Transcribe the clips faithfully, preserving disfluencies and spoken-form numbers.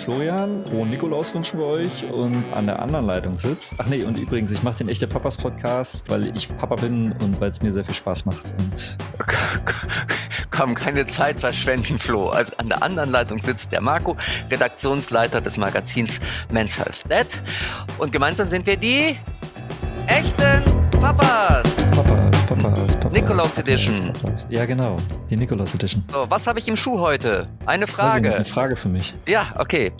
Florian, frohen Nikolaus wünschen wir euch und an der anderen Leitung sitzt. Ach nee, und übrigens, ich mache den Echte Papas Podcast, weil ich Papa bin und weil es mir sehr viel Spaß macht. Und Komm, keine Zeit verschwenden, Flo. Also an der anderen Leitung sitzt der Marco, Redaktionsleiter des Magazins Men's Health Dad. Und gemeinsam sind wir die echten Papas. Papas, Papas, Papas. Nikolaus Papas, Edition. Papas. Ja, genau, die Nikolaus Edition. So, was habe ich im Schuh heute? Eine Weiß ich Frage. nicht, eine Frage für mich. Ja, okay.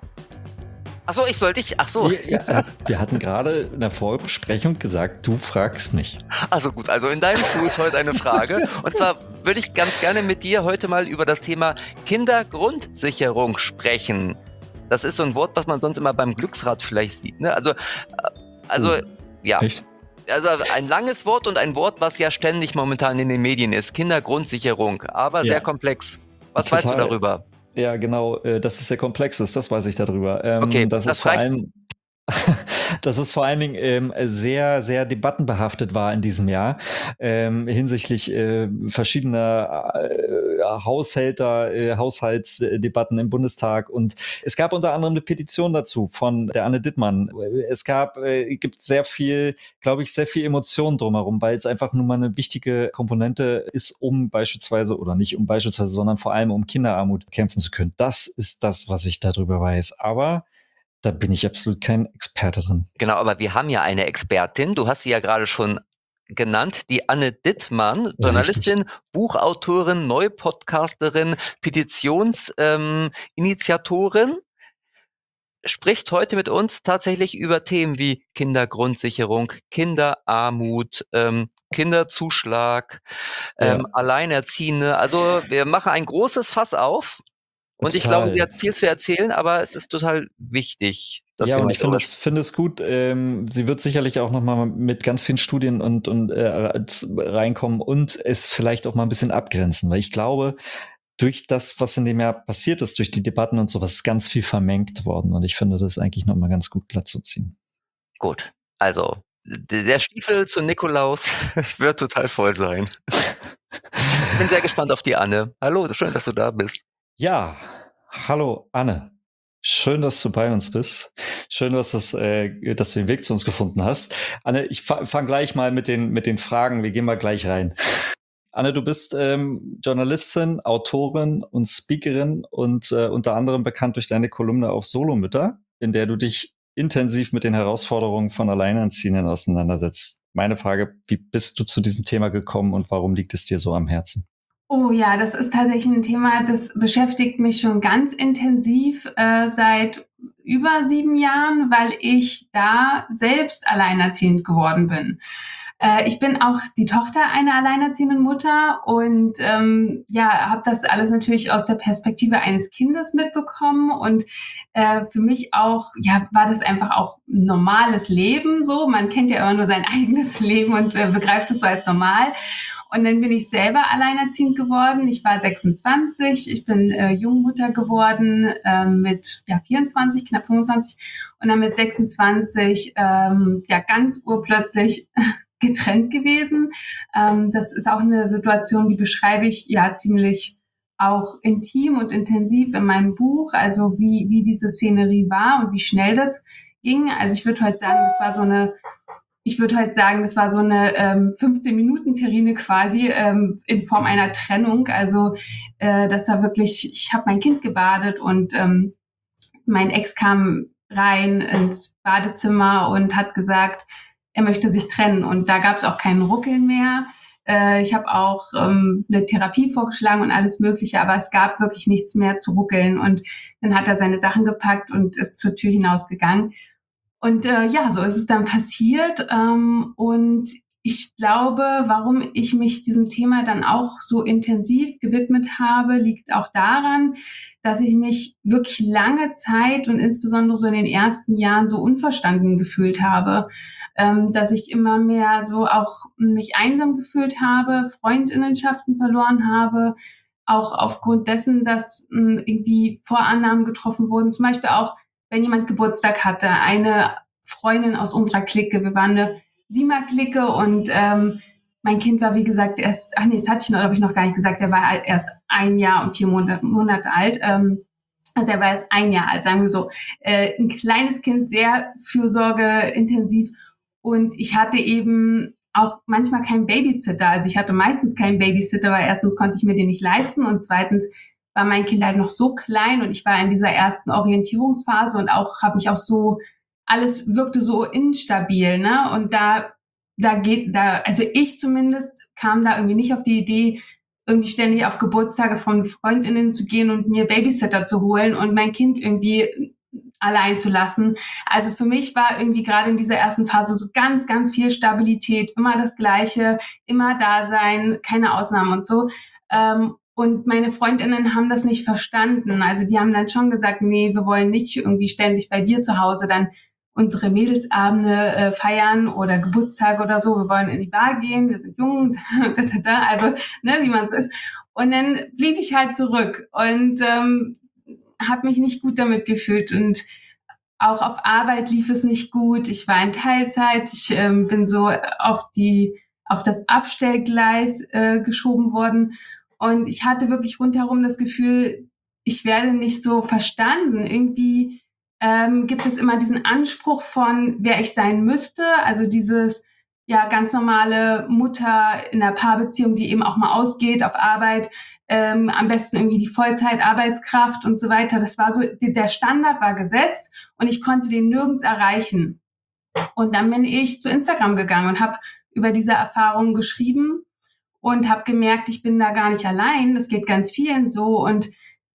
Ach so, ich soll dich. Ach so. Ja, ja, wir hatten gerade in der Vorbesprechung gesagt, du fragst mich. Also gut, also in deinem Schuh ist heute eine Frage. Und zwar würde ich ganz gerne mit dir heute mal über das Thema Kindergrundsicherung sprechen. Das ist so ein Wort, was man sonst immer beim Glücksrad vielleicht sieht. Ne? Also, also Oh, ja. echt? Also ein langes Wort und ein Wort, was ja ständig momentan in den Medien ist. Kindergrundsicherung, aber Ja. sehr komplex. Was Total. weißt du darüber? Ja, genau, äh, dass es sehr komplex ist, das weiß ich darüber. Ähm, Okay, dass das es vor reicht. allem, dass es vor allen Dingen ähm, sehr, sehr debattenbehaftet war in diesem Jahr ähm, hinsichtlich äh, verschiedener äh, Haushälter, äh, Haushaltsdebatten im Bundestag. Und es gab unter anderem eine Petition dazu von der Anne Dittmann. Es gab, äh, gibt sehr viel, glaube ich, sehr viel Emotionen drumherum, weil es einfach nun mal eine wichtige Komponente ist, um beispielsweise, oder nicht um beispielsweise, sondern vor allem um Kinderarmut kämpfen zu können. Das ist das, was ich darüber weiß. Aber da bin ich absolut kein Experte drin. Genau, aber wir haben ja eine Expertin. Du hast sie ja gerade schon genannt, die Anne Dittmann, Journalistin, Richtig. Buchautorin, Neupodcasterin, Petitionsinitiatorin, ähm, spricht heute mit uns tatsächlich über Themen wie Kindergrundsicherung, Kinderarmut, ähm, Kinderzuschlag, ähm, Ja. Alleinerziehende. Also wir machen ein großes Fass auf. Und ich glaube, sie Total. hat viel zu erzählen, aber es ist total wichtig, dass Ja, wir und mal ich finde darüber es, sprechen. finde es gut. Ähm, sie wird sicherlich auch noch mal mit ganz vielen Studien und, und äh, z- reinkommen und es vielleicht auch mal ein bisschen abgrenzen, weil ich glaube, durch das, was in dem Jahr passiert ist, durch die Debatten und sowas, ist ganz viel vermengt worden. Und ich finde das eigentlich noch mal ganz gut glatt zu ziehen. Gut, also d- der Stiefel zu Nikolaus wird total voll sein. Ich bin sehr gespannt auf die Anne. Hallo, schön, dass du da bist. Ja, hallo Anne. Schön, dass du bei uns bist. Schön, dass, das, äh, dass du den Weg zu uns gefunden hast. Anne, ich fa fange gleich mal mit den, mit den Fragen. Wir gehen mal gleich rein. Anne, du bist ähm, Journalistin, Autorin und Speakerin und äh, unter anderem bekannt durch deine Kolumne auf Solomütter, in der du dich intensiv mit den Herausforderungen von Alleinerziehenden auseinandersetzt. Meine Frage, wie bist du zu diesem Thema gekommen und warum liegt es dir so am Herzen? Oh ja, das ist tatsächlich ein Thema, das beschäftigt mich schon ganz intensiv äh, seit über sieben Jahren, weil ich da selbst alleinerziehend geworden bin. Äh, ich bin auch die Tochter einer alleinerziehenden Mutter und ähm, ja, habe das alles natürlich aus der Perspektive eines Kindes mitbekommen und äh, für mich auch, ja, war das einfach auch ein normales Leben so. Man kennt ja immer nur sein eigenes Leben und äh, begreift es so als normal. Und dann bin ich selber alleinerziehend geworden. Ich war sechsundzwanzig, ich bin äh, Jungmutter geworden äh, mit ja, vierundzwanzig, knapp fünfundzwanzig und dann mit sechsundzwanzig ähm, ja ganz urplötzlich getrennt gewesen. Ähm, das ist auch eine Situation, die beschreibe ich ja ziemlich auch intim und intensiv in meinem Buch, also wie, wie diese Szenerie war und wie schnell das ging. Also ich würde heute sagen, das war so eine Ich würde halt sagen, das war so eine ähm, fünfzehn-Minuten-Terrine quasi ähm, in Form einer Trennung. Also äh, das war wirklich, ich habe mein Kind gebadet und ähm, mein Ex kam rein ins Badezimmer und hat gesagt, er möchte sich trennen. Und da gab es auch keinen Ruckeln mehr. Äh, ich habe auch ähm, eine Therapie vorgeschlagen und alles Mögliche, aber es gab wirklich nichts mehr zu ruckeln. Und dann hat er seine Sachen gepackt und ist zur Tür hinausgegangen. Und äh, ja, so ist es dann passiert. Ähm, und ich glaube, warum ich mich diesem Thema dann auch so intensiv gewidmet habe, liegt auch daran, dass ich mich wirklich lange Zeit und insbesondere so in den ersten Jahren so unverstanden gefühlt habe, ähm, dass ich immer mehr so auch mich einsam gefühlt habe, Freundinnenschaften verloren habe, auch aufgrund dessen, dass mh, irgendwie Vorannahmen getroffen wurden, zum Beispiel auch wenn jemand Geburtstag hatte, eine Freundin aus unserer Clique, wir waren eine Siemer-Clique und ähm, mein Kind war, wie gesagt, erst, ach nee, das hatte ich noch, glaube ich, noch gar nicht gesagt, er war erst ein Jahr und vier Monate, Monate alt. Ähm, Also er war erst ein Jahr alt, sagen wir so. Äh, ein kleines Kind, sehr fürsorgeintensiv. Und ich hatte eben auch manchmal keinen Babysitter. Also ich hatte meistens keinen Babysitter, weil erstens konnte ich mir den nicht leisten und zweitens war mein Kind halt noch so klein und ich war in dieser ersten Orientierungsphase und auch habe mich auch so, alles wirkte so instabil, ne? Und da, da geht, da, also ich zumindest kam da irgendwie nicht auf die Idee, irgendwie ständig auf Geburtstage von Freundinnen zu gehen und mir Babysitter zu holen und mein Kind irgendwie allein zu lassen. Also für mich war irgendwie gerade in dieser ersten Phase so ganz, ganz viel Stabilität, immer das Gleiche, immer da sein, keine Ausnahmen und so. Ähm, und meine Freundinnen haben das nicht verstanden. Also die haben dann schon gesagt, nee, wir wollen nicht irgendwie ständig bei dir zu Hause dann unsere Mädelsabende äh, feiern oder Geburtstage oder so. Wir wollen in die Bar gehen, wir sind jung, da, da, da, also ne, wie man so ist. Und dann blieb ich halt zurück und ähm, habe mich nicht gut damit gefühlt und auch auf Arbeit lief es nicht gut. Ich war in Teilzeit, ich ähm, bin so auf die auf das Abstellgleis äh, geschoben worden und ich hatte wirklich rundherum das Gefühl, ich werde nicht so verstanden. Irgendwie ähm, gibt es immer diesen Anspruch von, wer ich sein müsste, also dieses ja ganz normale Mutter in einer Paarbeziehung, die eben auch mal ausgeht auf Arbeit, ähm, am besten irgendwie die Vollzeitarbeitskraft und so weiter. Das war so, der Standard war gesetzt und ich konnte den nirgends erreichen. Und dann bin ich zu Instagram gegangen und habe über diese Erfahrungen geschrieben und habe gemerkt, ich bin da gar nicht allein. Das geht ganz vielen so und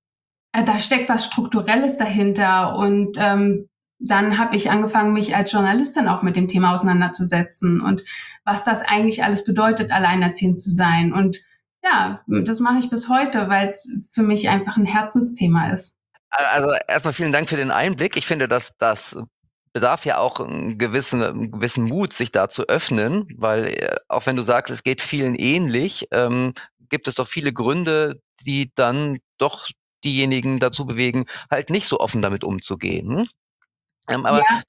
äh, da steckt was Strukturelles dahinter. Und ähm, dann habe ich angefangen, mich als Journalistin auch mit dem Thema auseinanderzusetzen und was das eigentlich alles bedeutet, alleinerziehend zu sein. Und ja, das mache ich bis heute, weil es für mich einfach ein Herzensthema ist. Also erstmal vielen Dank für den Einblick. Ich finde, dass das bedarf ja auch einen gewissen, einen gewissen Mut, sich da zu öffnen, weil äh, auch wenn du sagst, es geht vielen ähnlich, ähm, gibt es doch viele Gründe, die dann doch diejenigen dazu bewegen, halt nicht so offen damit umzugehen. Ähm, aber ja,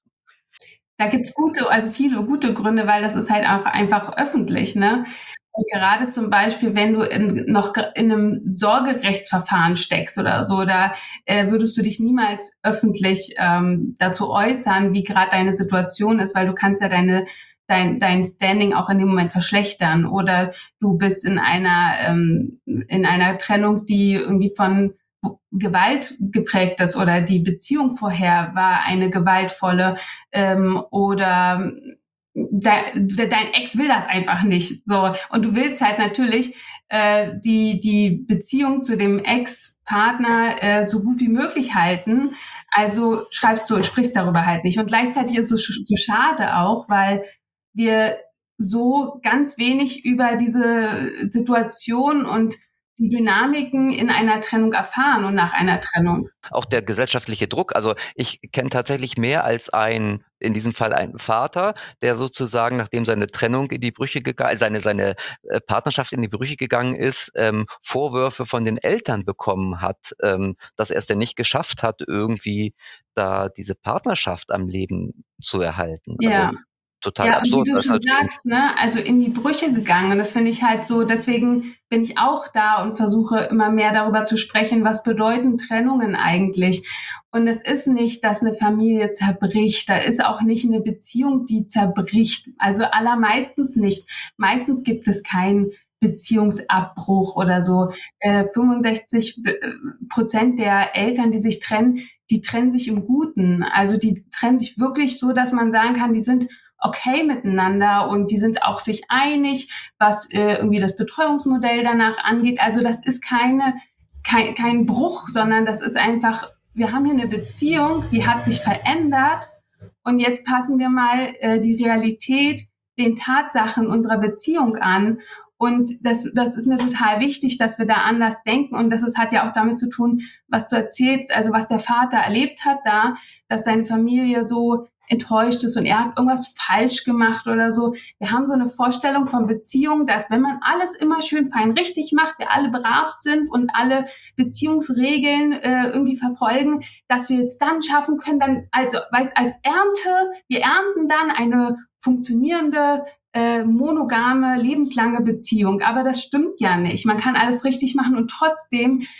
da gibt's gute, also viele gute Gründe, weil das ist halt auch einfach öffentlich, ne? Und gerade zum Beispiel, wenn du in, noch in einem Sorgerechtsverfahren steckst oder so, da äh, würdest du dich niemals öffentlich ähm, dazu äußern, wie gerade deine Situation ist, weil du kannst ja deine dein, dein Standing auch in dem Moment verschlechtern. Oder du bist in einer ähm, in einer Trennung, die irgendwie von Gewalt geprägt ist oder die Beziehung vorher war eine gewaltvolle ähm, oder de, de, dein Ex will das einfach nicht. So. Und du willst halt natürlich äh, die, die Beziehung zu dem Ex-Partner äh, so gut wie möglich halten. Also schreibst du und sprichst darüber halt nicht. Und gleichzeitig ist es so schade auch, weil wir so ganz wenig über diese Situation und die Dynamiken in einer Trennung erfahren und nach einer Trennung. Auch der gesellschaftliche Druck. Also ich kenne tatsächlich mehr als ein, in diesem Fall ein Vater, der sozusagen, nachdem seine Trennung in die Brüche gegangen, seine, seine Partnerschaft in die Brüche gegangen ist, ähm, Vorwürfe von den Eltern bekommen hat, ähm, dass er es denn nicht geschafft hat, irgendwie da diese Partnerschaft am Leben zu erhalten. Ja. Also total ja, absurd. Und wie du schon sagst, ne, also in die Brüche gegangen. Und das finde ich halt so, deswegen bin ich auch da und versuche immer mehr darüber zu sprechen, was bedeuten Trennungen eigentlich. Und es ist nicht, dass eine Familie zerbricht. Da ist auch nicht eine Beziehung, die zerbricht. Also allermeistens nicht. Meistens gibt es keinen Beziehungsabbruch oder so. Äh, fünfundsechzig Prozent der Eltern, die sich trennen, die trennen sich im Guten. Also die trennen sich wirklich so, dass man sagen kann, die sind okay miteinander und die sind auch sich einig, was äh, irgendwie das Betreuungsmodell danach angeht. Also das ist keine, kein, kein Bruch, sondern das ist einfach, wir haben hier eine Beziehung, die hat sich verändert und jetzt passen wir mal äh, die Realität den Tatsachen unserer Beziehung an. Und das, das ist mir total wichtig, dass wir da anders denken. Und das ist, hat ja auch damit zu tun, was du erzählst, also was der Vater erlebt hat da, dass seine Familie so enttäuscht ist und er hat irgendwas falsch gemacht oder so. Wir haben so eine Vorstellung von Beziehung, dass wenn man alles immer schön fein richtig macht, wir alle brav sind und alle Beziehungsregeln äh, irgendwie verfolgen, dass wir es dann schaffen können, dann, also, weißt, als Ernte, wir ernten dann eine funktionierende, äh, monogame, lebenslange Beziehung. Aber das stimmt ja nicht. Man kann alles richtig machen und trotzdem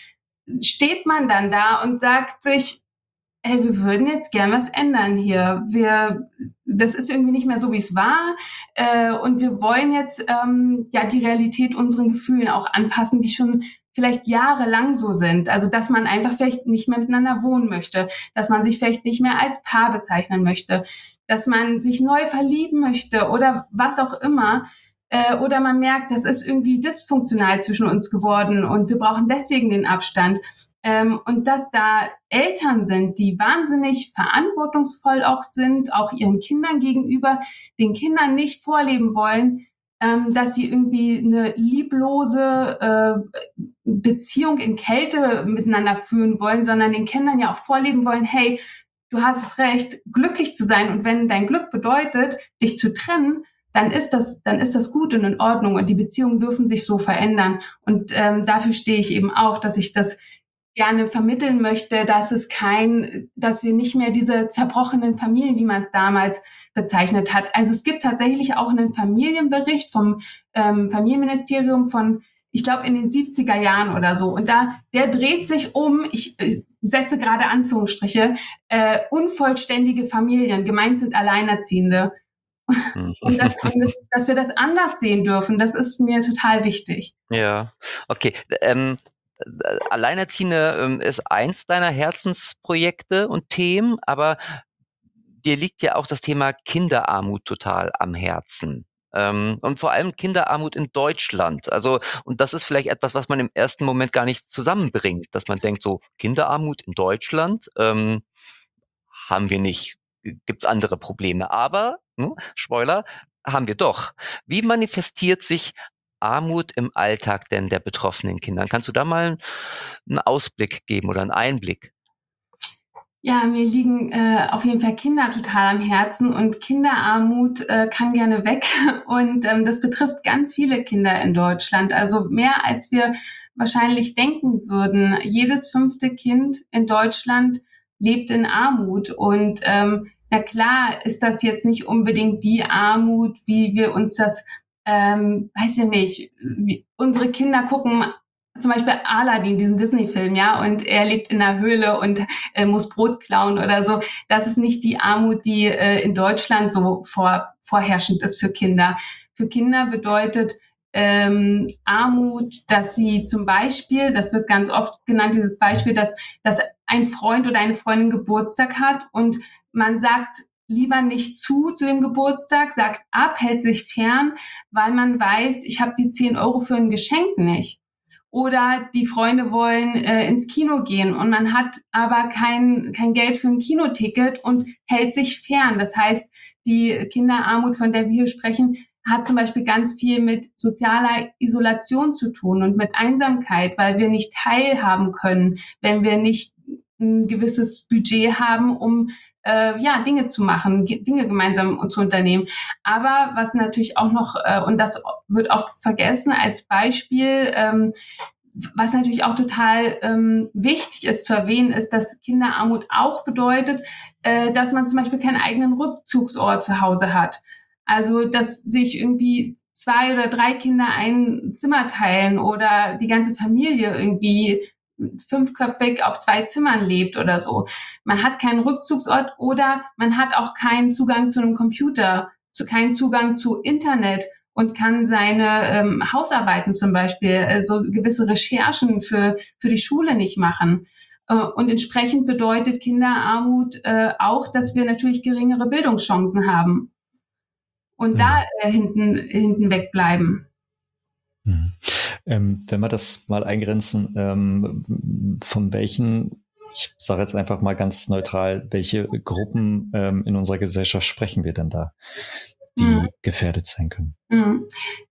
steht man dann da und sagt sich, hey, wir würden jetzt gern was ändern hier. Wir, das ist irgendwie nicht mehr so, wie es war. Äh, und wir wollen jetzt ähm, ja die Realität unseren Gefühlen auch anpassen, die schon vielleicht jahrelang so sind. Also, dass man einfach vielleicht nicht mehr miteinander wohnen möchte, dass man sich vielleicht nicht mehr als Paar bezeichnen möchte, dass man sich neu verlieben möchte oder was auch immer. Äh, oder man merkt, das ist irgendwie dysfunktional zwischen uns geworden und wir brauchen deswegen den Abstand. Ähm, und dass da Eltern sind, die wahnsinnig verantwortungsvoll auch sind, auch ihren Kindern gegenüber, den Kindern nicht vorleben wollen, ähm, dass sie irgendwie eine lieblose äh, Beziehung in Kälte miteinander führen wollen, sondern den Kindern ja auch vorleben wollen, hey, du hast es recht, glücklich zu sein. Und wenn dein Glück bedeutet, dich zu trennen, dann ist das, dann ist das gut und in Ordnung. Und die Beziehungen dürfen sich so verändern. Und ähm, dafür stehe ich eben auch, dass ich das gerne vermitteln möchte, dass es kein, dass wir nicht mehr diese zerbrochenen Familien, wie man es damals bezeichnet hat. Also es gibt tatsächlich auch einen Familienbericht vom ähm, Familienministerium von, ich glaube, in den siebziger Jahren oder so. Und da, der dreht sich um, ich, ich setze gerade Anführungsstriche, äh, unvollständige Familien, gemeint sind Alleinerziehende. Und, das, und das, dass wir das anders sehen dürfen, das ist mir total wichtig. Ja, okay. Ähm, Alleinerziehende ähm, ist eins deiner Herzensprojekte und Themen, aber dir liegt ja auch das Thema Kinderarmut total am Herzen. Ähm, und vor allem Kinderarmut in Deutschland. Also, und das ist vielleicht etwas, was man im ersten Moment gar nicht zusammenbringt, dass man denkt, so Kinderarmut in Deutschland ähm, haben wir nicht. Gibt's andere Probleme. Aber, hm, Spoiler, haben wir doch. Wie manifestiert sich Armut im Alltag denn der betroffenen Kinder? Kannst du da mal einen Ausblick geben oder einen Einblick? Ja, mir liegen äh, auf jeden Fall Kinder total am Herzen und Kinderarmut äh, kann gerne weg. Und ähm, das betrifft ganz viele Kinder in Deutschland. Also mehr als wir wahrscheinlich denken würden. Jedes fünfte Kind in Deutschland lebt in Armut. Und ähm, na klar ist das jetzt nicht unbedingt die Armut, wie wir uns das, ähm, weiß ich nicht, wie, unsere Kinder gucken zum Beispiel Aladdin, diesen Disney-Film, ja, und er lebt in einer Höhle und äh, muss Brot klauen oder so. Das ist nicht die Armut, die äh, in Deutschland so vor, vorherrschend ist für Kinder. Für Kinder bedeutet ähm, Armut, dass sie zum Beispiel, das wird ganz oft genannt, dieses Beispiel, dass, dass ein Freund oder eine Freundin Geburtstag hat und man sagt lieber nicht zu zu dem Geburtstag, sagt ab, hält sich fern, weil man weiß, ich habe die zehn Euro für ein Geschenk nicht. Oder die Freunde wollen äh, ins Kino gehen und man hat aber kein, kein Geld für ein Kinoticket und hält sich fern. Das heißt, die Kinderarmut, von der wir hier sprechen, hat zum Beispiel ganz viel mit sozialer Isolation zu tun und mit Einsamkeit, weil wir nicht teilhaben können, wenn wir nicht ein gewisses Budget haben, um äh, ja Dinge zu machen, Dinge gemeinsam zu unternehmen. Aber was natürlich auch noch, äh, und das wird oft vergessen als Beispiel, ähm, was natürlich auch total ähm, wichtig ist zu erwähnen, ist, dass Kinderarmut auch bedeutet, äh, dass man zum Beispiel keinen eigenen Rückzugsort zu Hause hat. Also, dass sich irgendwie zwei oder drei Kinder ein Zimmer teilen oder die ganze Familie irgendwie fünfköpfig auf zwei Zimmern lebt oder so. Man hat keinen Rückzugsort oder man hat auch keinen Zugang zu einem Computer, zu, keinen Zugang zu Internet und kann seine ähm, Hausarbeiten zum Beispiel, also gewisse Recherchen für, für die Schule nicht machen. Äh, und entsprechend bedeutet Kinderarmut äh, auch, dass wir natürlich geringere Bildungschancen haben und mhm. da äh, hinten, hinten wegbleiben. Mhm. Ähm, wenn wir das mal eingrenzen, ähm, von welchen, ich sage jetzt einfach mal ganz neutral, welche Gruppen ähm, in unserer Gesellschaft sprechen wir denn da, die mhm. gefährdet sein können? Mhm.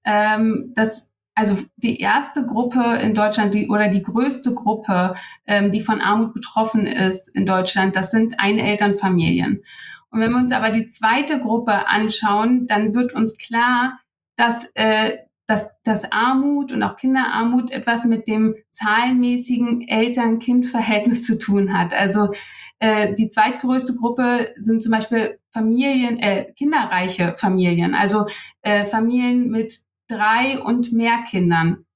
Ähm, das, also die erste Gruppe in Deutschland, die oder die größte Gruppe, ähm, die von Armut betroffen ist in Deutschland, das sind Einelternfamilien. Und wenn wir uns aber die zweite Gruppe anschauen, dann wird uns klar, dass äh, dass, dass Armut und auch Kinderarmut etwas mit dem zahlenmäßigen Eltern-Kind-Verhältnis zu tun hat. Also äh, die zweitgrößte Gruppe sind zum Beispiel Familien, äh, kinderreiche Familien, also äh, Familien mit drei und mehr Kindern.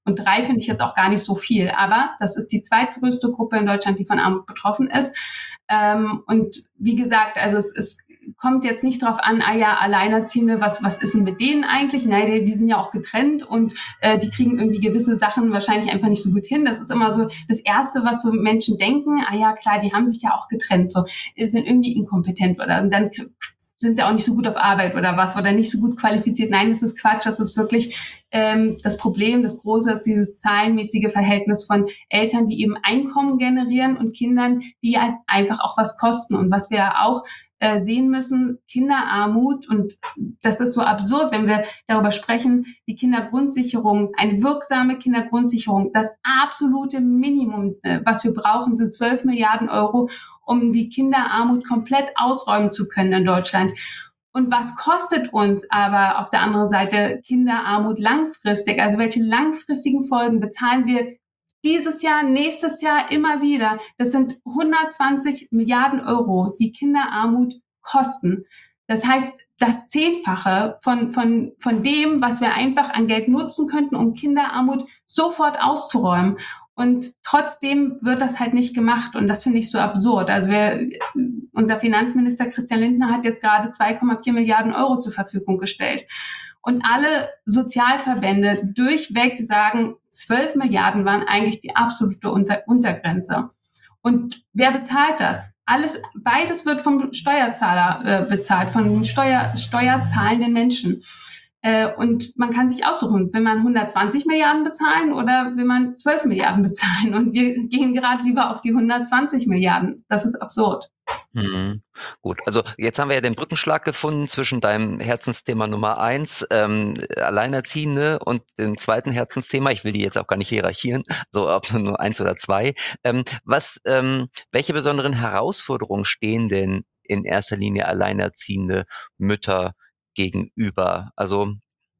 Und drei finde ich jetzt auch gar nicht so viel. Aber das ist die zweitgrößte Gruppe in Deutschland, die von Armut betroffen ist. Ähm, und wie gesagt, also es, es kommt jetzt nicht drauf an, ah ja, Alleinerziehende, was, was ist denn mit denen eigentlich? Nein, die, die sind ja auch getrennt und äh, die kriegen irgendwie gewisse Sachen wahrscheinlich einfach nicht so gut hin. Das ist immer so das Erste, was so Menschen denken. Ah ja, klar, die haben sich ja auch getrennt, so sind irgendwie inkompetent oder und dann sind sie auch nicht so gut auf Arbeit oder was oder nicht so gut qualifiziert. Nein, das ist Quatsch. Das ist wirklich ähm, das Problem. Das Große ist dieses zahlenmäßige Verhältnis von Eltern, die eben Einkommen generieren und Kindern, die halt einfach auch was kosten. Und was wir auch äh, sehen müssen, Kinderarmut, und das ist so absurd, wenn wir darüber sprechen, die Kindergrundsicherung, eine wirksame Kindergrundsicherung, das absolute Minimum, äh, was wir brauchen, sind zwölf Milliarden Euro, um die Kinderarmut komplett ausräumen zu können in Deutschland. Und was kostet uns aber auf der anderen Seite Kinderarmut langfristig? Also welche langfristigen Folgen bezahlen wir dieses Jahr, nächstes Jahr immer wieder? Das sind hundertzwanzig Milliarden Euro, die Kinderarmut kosten. Das heißt, das Zehnfache von, von, von dem, was wir einfach an Geld nutzen könnten, um Kinderarmut sofort auszuräumen. Und trotzdem wird das halt nicht gemacht. Und das finde ich so absurd. Also wir, unser Finanzminister Christian Lindner hat jetzt gerade zwei Komma vier Milliarden Euro zur Verfügung gestellt. Und alle Sozialverbände durchweg sagen, zwölf Milliarden waren eigentlich die absolute Unter- Untergrenze. Und wer bezahlt das? Alles, beides wird vom Steuerzahler äh, bezahlt, von Steuer, steuerzahlenden Menschen. Äh, und man kann sich aussuchen, will man hundertzwanzig Milliarden bezahlen oder will man zwölf Milliarden bezahlen? Und wir gehen gerade lieber auf die hundertzwanzig Milliarden. Das ist absurd. Mhm. Gut, also jetzt haben wir ja den Brückenschlag gefunden zwischen deinem Herzensthema Nummer eins, ähm, Alleinerziehende, und dem zweiten Herzensthema. Ich will die jetzt auch gar nicht hierarchieren, so ob nur eins oder zwei. Ähm, was, ähm, welche besonderen Herausforderungen stehen denn in erster Linie alleinerziehende Mütter gegenüber? Also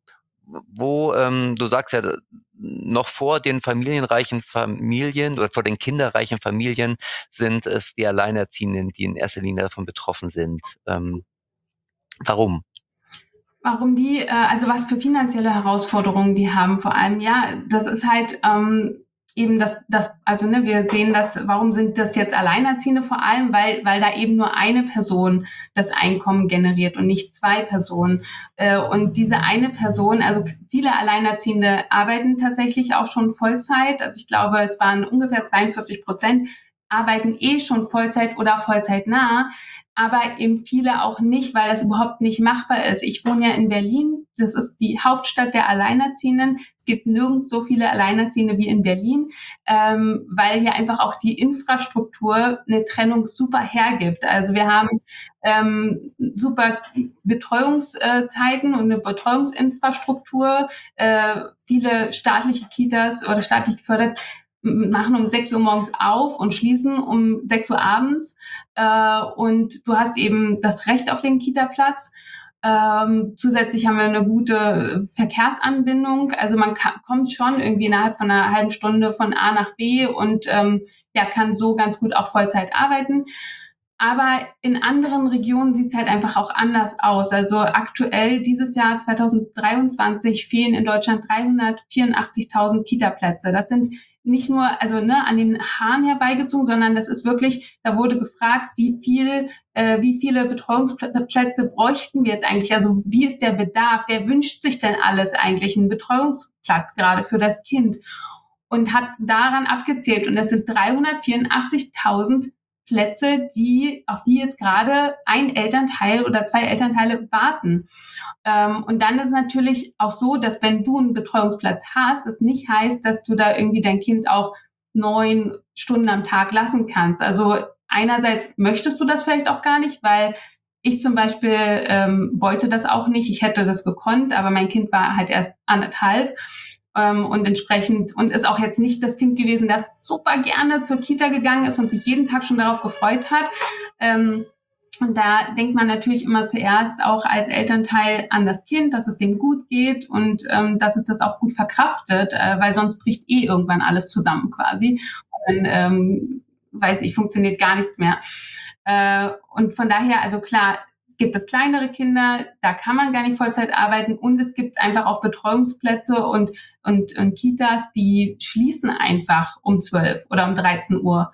wo, ähm, du sagst ja, noch vor den familienreichen Familien oder vor den kinderreichen Familien sind es die Alleinerziehenden, die in erster Linie davon betroffen sind. Ähm, warum? Warum die, äh, also was für finanzielle Herausforderungen die haben vor allem, ja, das ist halt ähm, eben das, das, also ne, wir sehen das, warum sind das jetzt Alleinerziehende vor allem, weil, weil da eben nur eine Person das Einkommen generiert und nicht zwei Personen. Äh, und diese eine Person, also viele Alleinerziehende arbeiten tatsächlich auch schon Vollzeit, also ich glaube, es waren ungefähr zweiundvierzig Prozent, arbeiten eh schon Vollzeit oder vollzeitnah, aber eben viele auch nicht, weil das überhaupt nicht machbar ist. Ich wohne ja in Berlin, das ist die Hauptstadt der Alleinerziehenden. Es gibt nirgends so viele Alleinerziehende wie in Berlin, ähm, weil hier einfach auch die Infrastruktur eine Trennung super hergibt. Also wir haben ähm, super Betreuungszeiten und eine Betreuungsinfrastruktur. Äh, viele staatliche Kitas oder staatlich gefördert machen um sechs Uhr morgens auf und schließen um sechs Uhr abends. Äh, und du hast eben das Recht auf den Kita-Platz. Ähm, zusätzlich haben wir eine gute Verkehrsanbindung. Also man kann, kommt schon irgendwie innerhalb von einer halben Stunde von A nach B und ähm, ja, kann so ganz gut auch Vollzeit arbeiten. Aber in anderen Regionen sieht es halt einfach auch anders aus. Also aktuell dieses Jahr zweitausenddreiundzwanzig fehlen in Deutschland dreihundertvierundachtzigtausend Kita-Plätze. Das sind nicht nur also ne, an den Haaren herbeigezogen, sondern das ist wirklich, da wurde gefragt, wie viel, äh, wie viele Betreuungsplätze bräuchten wir jetzt eigentlich? Also wie ist der Bedarf? Wer wünscht sich denn alles eigentlich einen Betreuungsplatz gerade für das Kind? Und hat daran abgezählt. Und das sind dreihundertvierundachtzigtausend Plätze, die, auf die jetzt gerade ein Elternteil oder zwei Elternteile warten. Ähm, und dann ist es natürlich auch so, dass wenn du einen Betreuungsplatz hast, das nicht heißt, dass du da irgendwie dein Kind auch neun Stunden am Tag lassen kannst. Also einerseits möchtest du das vielleicht auch gar nicht, weil ich zum Beispiel ähm, wollte das auch nicht. Ich hätte das gekonnt, aber mein Kind war halt erst anderthalb. Ähm, und entsprechend, und ist auch jetzt nicht das Kind gewesen, das super gerne zur Kita gegangen ist und sich jeden Tag schon darauf gefreut hat. Ähm, und da denkt man natürlich immer zuerst auch als Elternteil an das Kind, dass es dem gut geht und ähm, dass es das auch gut verkraftet, äh, weil sonst bricht eh irgendwann alles zusammen quasi. Und dann, ähm, weiß ich, funktioniert gar nichts mehr. Äh, und von daher, also klar, gibt es kleinere Kinder, da kann man gar nicht Vollzeit arbeiten und es gibt einfach auch Betreuungsplätze und, und, und Kitas, die schließen einfach um zwölf oder um dreizehn Uhr.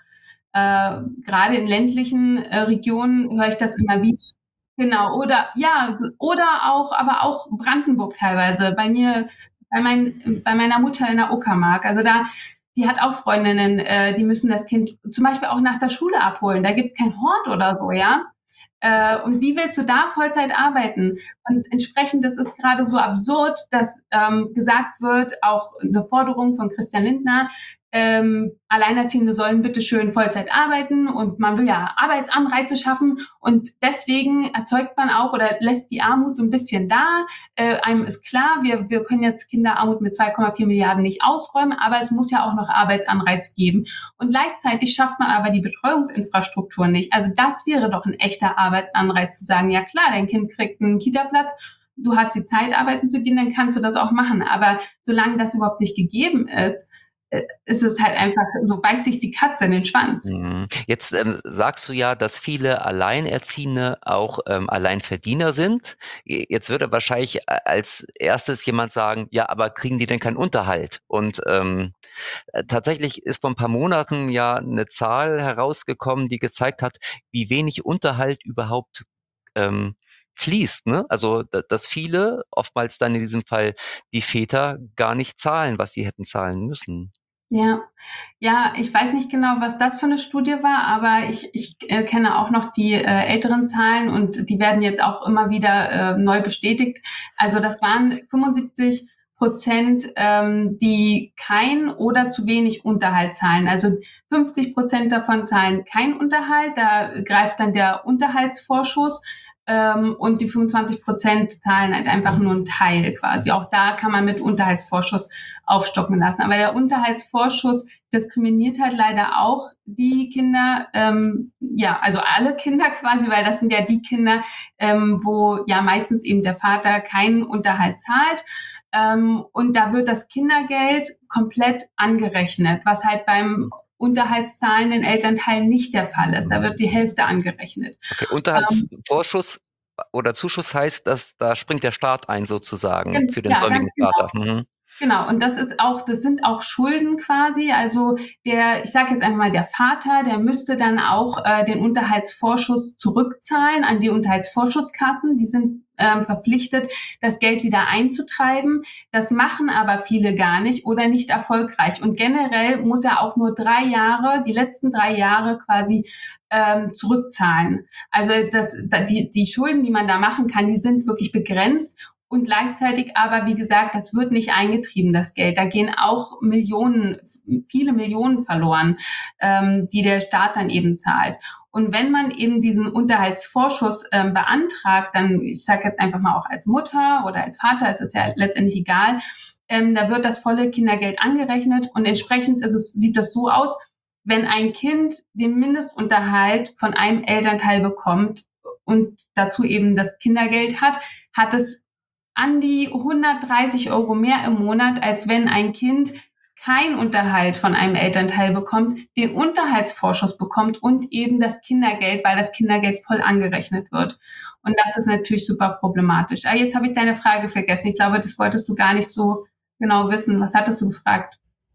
Äh, gerade in ländlichen äh, Regionen höre ich das immer wieder. Genau, oder ja, so, oder auch, aber auch Brandenburg teilweise. Bei mir, bei, mein, bei meiner Mutter in der Uckermark. Also da, die hat auch Freundinnen, äh, die müssen das Kind zum Beispiel auch nach der Schule abholen. Da gibt's kein Hort oder so, ja. Äh, und wie willst du da Vollzeit arbeiten? Und entsprechend, das ist gerade so absurd, dass ähm, gesagt wird, auch eine Forderung von Christian Lindner, ähm, Alleinerziehende sollen bitte schön Vollzeit arbeiten und man will ja Arbeitsanreize schaffen und deswegen erzeugt man auch oder lässt die Armut so ein bisschen da. Äh, einem ist klar, wir, wir können jetzt Kinderarmut mit zwei Komma vier Milliarden nicht ausräumen, aber es muss ja auch noch Arbeitsanreiz geben. Und gleichzeitig schafft man aber die Betreuungsinfrastruktur nicht. Also das wäre doch ein echter Arbeitsanreiz zu sagen, ja klar, dein Kind kriegt einen Kita-Platz, du hast die Zeit, arbeiten zu gehen, dann kannst du das auch machen. Aber solange das überhaupt nicht gegeben ist, ist es halt einfach, so beißt sich die Katze in den Schwanz. Jetzt ähm, sagst du ja, dass viele Alleinerziehende auch ähm, Alleinverdiener sind. Jetzt würde wahrscheinlich als erstes jemand sagen, ja, aber kriegen die denn keinen Unterhalt? Und ähm, tatsächlich ist vor ein paar Monaten ja eine Zahl herausgekommen, die gezeigt hat, wie wenig Unterhalt überhaupt ähm, fließt, ne? Also, dass viele, oftmals dann in diesem Fall die Väter, gar nicht zahlen, was sie hätten zahlen müssen. Ja, ja, ich weiß nicht genau, was das für eine Studie war, aber ich, ich äh, kenne auch noch die äh, älteren Zahlen und die werden jetzt auch immer wieder äh, neu bestätigt. Also das waren fünfundsiebzig Prozent, ähm, die kein oder zu wenig Unterhalt zahlen. Also fünfzig Prozent davon zahlen kein Unterhalt, da greift dann der Unterhaltsvorschuss. Ähm, und die fünfundzwanzig Prozent zahlen halt einfach nur einen Teil quasi. Auch da kann man mit Unterhaltsvorschuss aufstocken lassen. Aber der Unterhaltsvorschuss diskriminiert halt leider auch die Kinder, ähm, ja, also alle Kinder quasi, weil das sind ja die Kinder, ähm, wo ja meistens eben der Vater keinen Unterhalt zahlt. Ähm, und da wird das Kindergeld komplett angerechnet, was halt beim unterhaltszahlenden Elternteil nicht der Fall ist. Da wird die Hälfte angerechnet. Okay, Unterhaltsvorschuss ähm, oder Zuschuss heißt, dass da springt der Staat ein sozusagen für den ja, säumigen genau. Vater. Mhm. Genau, und das ist auch, das sind auch Schulden quasi. Also der, ich sage jetzt einfach mal, der Vater, der müsste dann auch äh, den Unterhaltsvorschuss zurückzahlen an die Unterhaltsvorschusskassen. Die sind ähm, verpflichtet, das Geld wieder einzutreiben. Das machen aber viele gar nicht oder nicht erfolgreich. Und generell muss er auch nur drei Jahre, die letzten drei Jahre quasi ähm, zurückzahlen. Also das, die, die Schulden, die man da machen kann, die sind wirklich begrenzt. Und gleichzeitig aber, wie gesagt, das wird nicht eingetrieben, das Geld. Da gehen auch Millionen, viele Millionen verloren, ähm, die der Staat dann eben zahlt. Und wenn man eben diesen Unterhaltsvorschuss ähm, beantragt, dann, ich sage jetzt einfach mal auch als Mutter oder als Vater, ist es ja letztendlich egal, ähm, da wird das volle Kindergeld angerechnet und entsprechend ist es, sieht das so aus, wenn ein Kind den Mindestunterhalt von einem Elternteil bekommt und dazu eben das Kindergeld hat, hat es an die hundertdreißig Euro mehr im Monat, als wenn ein Kind keinen Unterhalt von einem Elternteil bekommt, den Unterhaltsvorschuss bekommt und eben das Kindergeld, weil das Kindergeld voll angerechnet wird. Und das ist natürlich super problematisch. Aber jetzt habe ich deine Frage vergessen. Ich glaube, das wolltest du gar nicht so genau wissen. Was hattest du gefragt?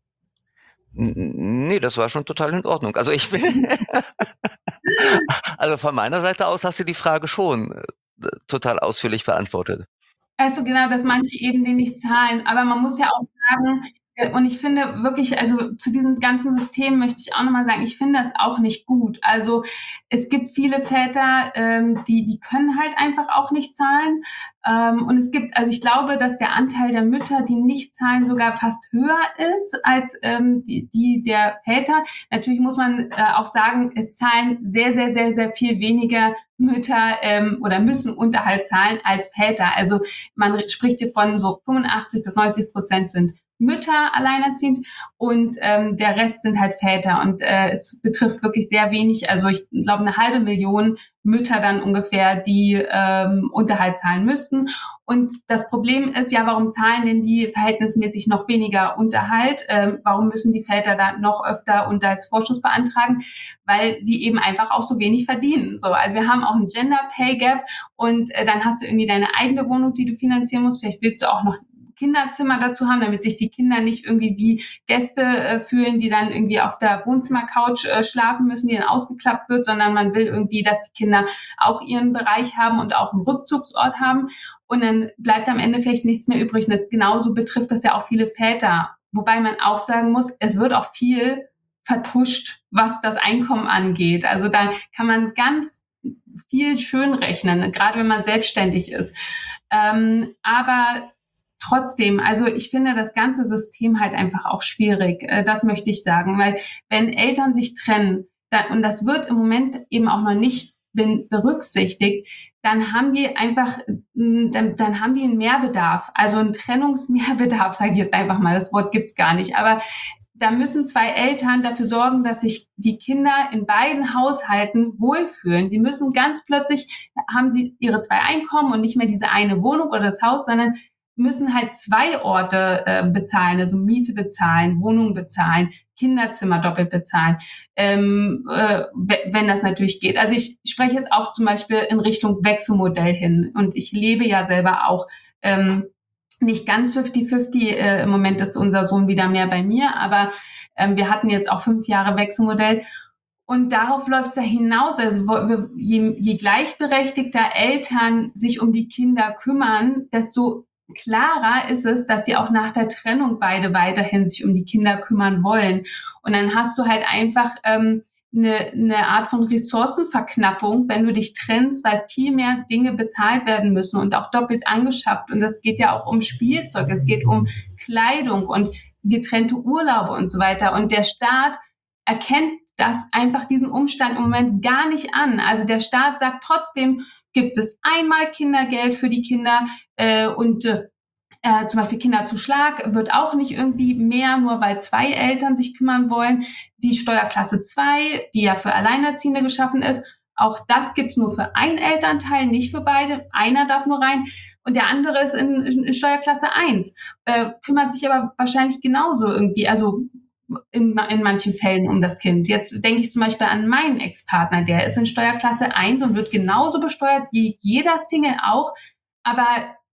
Nee, das war schon total in Ordnung. Also ich bin, also von meiner Seite aus hast du die Frage schon total ausführlich beantwortet. Also genau, dass manche eben den nicht zahlen. Aber man muss ja auch sagen, und ich finde wirklich, also zu diesem ganzen System möchte ich auch nochmal sagen, ich finde das auch nicht gut. Also es gibt viele Väter, ähm, die, die können halt einfach auch nicht zahlen. Ähm, und es gibt, also ich glaube, dass der Anteil der Mütter, die nicht zahlen, sogar fast höher ist als ähm, die, die der Väter. Natürlich muss man äh, auch sagen, es zahlen sehr, sehr, sehr, sehr viel weniger Mütter ähm, oder müssen Unterhalt zahlen als Väter. Also man spricht hier von so fünfundachtzig bis neunzig Prozent sind Mütter alleinerziehend und ähm, der Rest sind halt Väter. Und äh, es betrifft wirklich sehr wenig, also ich glaube eine halbe Million Mütter dann ungefähr, die ähm, Unterhalt zahlen müssten. Und das Problem ist ja, warum zahlen denn die verhältnismäßig noch weniger Unterhalt? Ähm, warum müssen die Väter da noch öfter Unterhaltsvorschuss beantragen? Weil sie eben einfach auch so wenig verdienen. So, also wir haben auch ein Gender Pay Gap und äh, dann hast du irgendwie deine eigene Wohnung, die du finanzieren musst. Vielleicht willst du auch noch Kinderzimmer dazu haben, damit sich die Kinder nicht irgendwie wie Gäste äh, fühlen, die dann irgendwie auf der Wohnzimmercouch äh, schlafen müssen, die dann ausgeklappt wird, sondern man will irgendwie, dass die Kinder auch ihren Bereich haben und auch einen Rückzugsort haben. Und dann bleibt am Ende vielleicht nichts mehr übrig. Und das genauso betrifft das ja auch viele Väter. Wobei man auch sagen muss, es wird auch viel vertuscht, was das Einkommen angeht. Also da kann man ganz viel schön rechnen, gerade wenn man selbstständig ist. Ähm, aber Trotzdem, also ich finde das ganze System halt einfach auch schwierig. Das möchte ich sagen, weil wenn Eltern sich trennen, dann, und das wird im Moment eben auch noch nicht berücksichtigt, dann haben die einfach, dann, dann haben die einen Mehrbedarf, also einen Trennungsmehrbedarf, sage ich jetzt einfach mal. Das Wort gibt's gar nicht, aber da müssen zwei Eltern dafür sorgen, dass sich die Kinder in beiden Haushalten wohlfühlen. Die müssen ganz plötzlich, haben sie ihre zwei Einkommen und nicht mehr diese eine Wohnung oder das Haus, sondern müssen halt zwei Orte äh, bezahlen, also Miete bezahlen, Wohnung bezahlen, Kinderzimmer doppelt bezahlen, ähm, äh, wenn das natürlich geht. Also ich spreche jetzt auch zum Beispiel in Richtung Wechselmodell hin und ich lebe ja selber auch ähm, nicht ganz fünfzig fünfzig, äh, im Moment ist unser Sohn wieder mehr bei mir, aber ähm, wir hatten jetzt auch fünf Jahre Wechselmodell. Und darauf läuft es ja hinaus, also je, je gleichberechtigter Eltern sich um die Kinder kümmern, desto klarer ist es, dass sie auch nach der Trennung beide weiterhin sich um die Kinder kümmern wollen. Und dann hast du halt einfach ähm, eine, eine Art von Ressourcenverknappung, wenn du dich trennst, weil viel mehr Dinge bezahlt werden müssen und auch doppelt angeschafft. Und das geht ja auch um Spielzeug, es geht um Kleidung und getrennte Urlaube und so weiter. Und der Staat erkennt das einfach diesen Umstand im Moment gar nicht an. Also der Staat sagt trotzdem, gibt es einmal Kindergeld für die Kinder äh, und äh, zum Beispiel Kinderzuschlag wird auch nicht irgendwie mehr, nur weil zwei Eltern sich kümmern wollen. Die Steuerklasse zwei, die ja für Alleinerziehende geschaffen ist, auch das gibt's nur für einen Elternteil, nicht für beide. Einer darf nur rein und der andere ist in, in Steuerklasse eins. Äh, kümmert sich aber wahrscheinlich genauso irgendwie, also in, in manchen Fällen um das Kind. Jetzt denke ich zum Beispiel an meinen Ex-Partner, der ist in Steuerklasse eins und wird genauso besteuert wie jeder Single auch, aber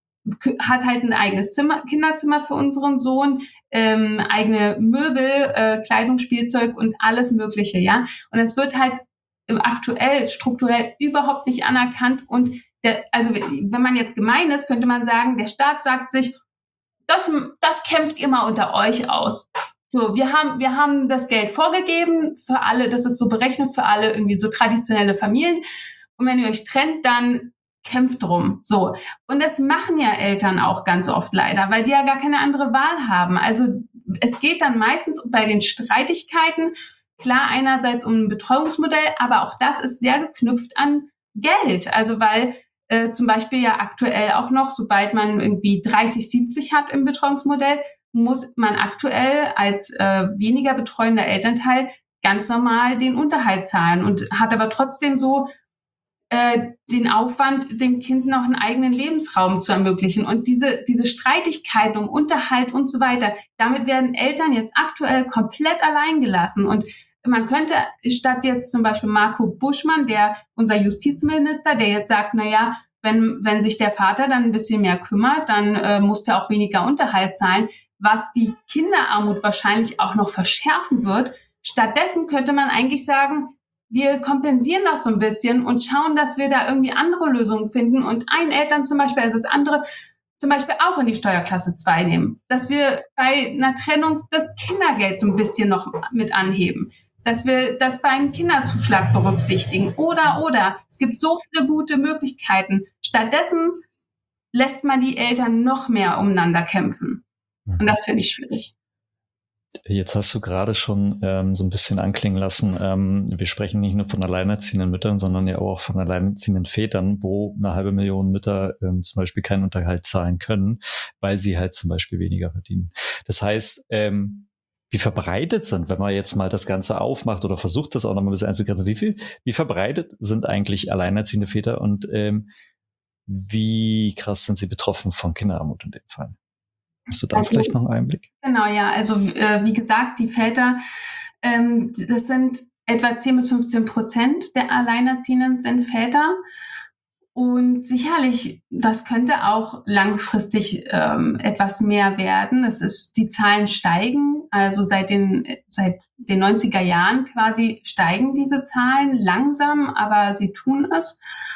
hat halt ein eigenes Zimmer, Kinderzimmer für unseren Sohn, ähm, eigene Möbel, äh, Kleidung, Spielzeug und alles Mögliche, ja. Und es wird halt aktuell strukturell überhaupt nicht anerkannt und der, also wenn man jetzt gemein ist, könnte man sagen, der Staat sagt sich, das, das kämpft ihr mal unter euch aus. So, wir haben, wir haben das Geld vorgegeben für alle, das ist so berechnet für alle irgendwie so traditionelle Familien. Und wenn ihr euch trennt, dann kämpft drum. So. Und das machen ja Eltern auch ganz oft leider, weil sie ja gar keine andere Wahl haben. Also es geht dann meistens bei den Streitigkeiten, klar einerseits um ein Betreuungsmodell, aber auch das ist sehr geknüpft an Geld. Also weil äh, zum Beispiel ja aktuell auch noch, sobald man irgendwie dreißig siebzig hat im Betreuungsmodell, muss man aktuell als äh, weniger betreuender Elternteil ganz normal den Unterhalt zahlen und hat aber trotzdem so äh, den Aufwand, dem Kind noch einen eigenen Lebensraum zu ermöglichen. Und diese, diese Streitigkeiten um Unterhalt und so weiter, damit werden Eltern jetzt aktuell komplett allein gelassen. Und man könnte statt jetzt zum Beispiel Marco Buschmann, der unser Justizminister, der jetzt sagt, na ja, wenn, wenn sich der Vater dann ein bisschen mehr kümmert, dann äh, muss der auch weniger Unterhalt zahlen, was die Kinderarmut wahrscheinlich auch noch verschärfen wird. Stattdessen könnte man eigentlich sagen, wir kompensieren das so ein bisschen und schauen, dass wir da irgendwie andere Lösungen finden und ein Eltern zum Beispiel, also das andere zum Beispiel auch in die Steuerklasse zwei nehmen. Dass wir bei einer Trennung das Kindergeld so ein bisschen noch mit anheben. Dass wir das beim Kinderzuschlag berücksichtigen. Oder, oder. Es gibt so viele gute Möglichkeiten. Stattdessen lässt man die Eltern noch mehr umeinander kämpfen. Und das finde ich schwierig. Jetzt hast du gerade schon ähm, so ein bisschen anklingen lassen, ähm, wir sprechen nicht nur von alleinerziehenden Müttern, sondern ja auch von alleinerziehenden Vätern, wo eine halbe Million Mütter ähm, zum Beispiel keinen Unterhalt zahlen können, weil sie halt zum Beispiel weniger verdienen. Das heißt, ähm, wie verbreitet sind, wenn man jetzt mal das Ganze aufmacht oder versucht, das auch noch mal ein bisschen einzugrenzen, wie viel, wie verbreitet sind eigentlich alleinerziehende Väter und ähm, wie krass sind sie betroffen von Kinderarmut in dem Fall? Hast du da Also, vielleicht noch einen Einblick? Genau, ja. Also äh, wie gesagt, die Väter, ähm, das sind etwa zehn bis fünfzehn Prozent der Alleinerziehenden sind Väter. Und sicherlich, das könnte auch langfristig ähm, etwas mehr werden. Es ist, die Zahlen steigen, also seit den, seit den neunziger Jahren quasi steigen diese Zahlen langsam, aber sie tun es.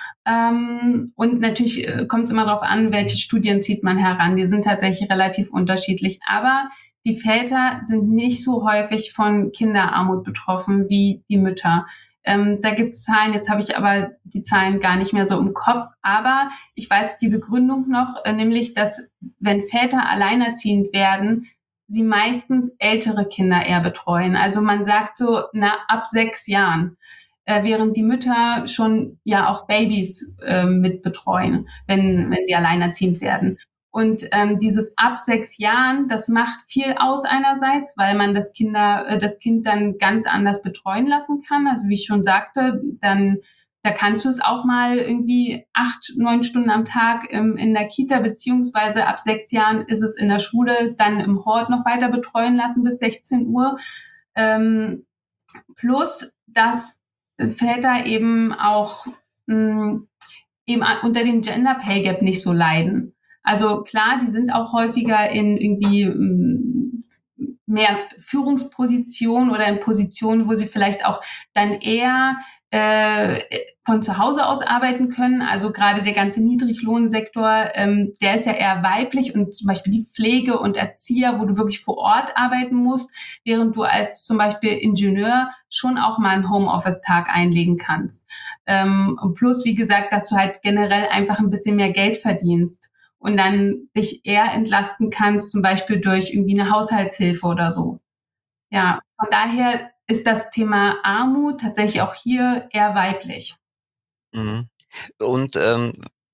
Ähm, und natürlich äh, kommt es immer darauf an, welche Studien zieht man heran. Die sind tatsächlich relativ unterschiedlich. Aber die Väter sind nicht so häufig von Kinderarmut betroffen wie die Mütter. Ähm, da gibt es Zahlen, jetzt habe ich aber die Zahlen gar nicht mehr so im Kopf, aber ich weiß die Begründung noch, äh, nämlich, dass wenn Väter alleinerziehend werden, sie meistens ältere Kinder eher betreuen. Also man sagt so, na, ab sechs Jahren, äh, während die Mütter schon ja auch Babys äh, mit betreuen, wenn, wenn sie alleinerziehend werden. Und ähm, dieses ab sechs Jahren, das macht viel aus einerseits, weil man das Kinder, äh, das Kind dann ganz anders betreuen lassen kann. Also wie ich schon sagte, dann da kannst du es auch mal irgendwie acht, neun Stunden am Tag im, in der Kita, beziehungsweise ab sechs Jahren ist es in der Schule, dann im Hort noch weiter betreuen lassen bis sechzehn Uhr. Ähm, plus, dass Väter eben auch mh, eben unter dem Gender Pay Gap nicht so leiden. Also klar, die sind auch häufiger in irgendwie mh, mehr Führungspositionen oder in Positionen, wo sie vielleicht auch dann eher äh, von zu Hause aus arbeiten können. Also gerade der ganze Niedriglohnsektor, ähm, der ist ja eher weiblich, und zum Beispiel die Pflege und Erzieher, wo du wirklich vor Ort arbeiten musst, während du als zum Beispiel Ingenieur schon auch mal einen Homeoffice-Tag einlegen kannst. Ähm, und plus, wie gesagt, dass du halt generell einfach ein bisschen mehr Geld verdienst und dann dich eher entlasten kannst, zum Beispiel durch irgendwie eine Haushaltshilfe oder so. Ja, von daher ist das Thema Armut tatsächlich auch hier eher weiblich. Mhm. Und ähm,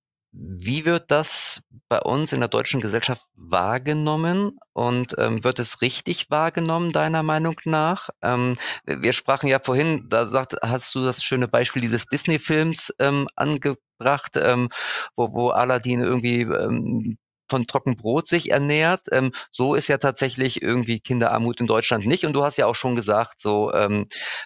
wie wird das bei uns in der deutschen Gesellschaft wahrgenommen und ähm, wird es richtig wahrgenommen, deiner Meinung nach? Ähm, wir sprachen ja vorhin, da sagt, hast du das schöne Beispiel dieses Disney-Films ähm, angebracht, ähm, wo, wo Aladdin irgendwie ähm, von Trockenbrot sich ernährt. Ähm, so ist ja tatsächlich irgendwie Kinderarmut in Deutschland nicht. Und du hast ja auch schon gesagt, so ähm,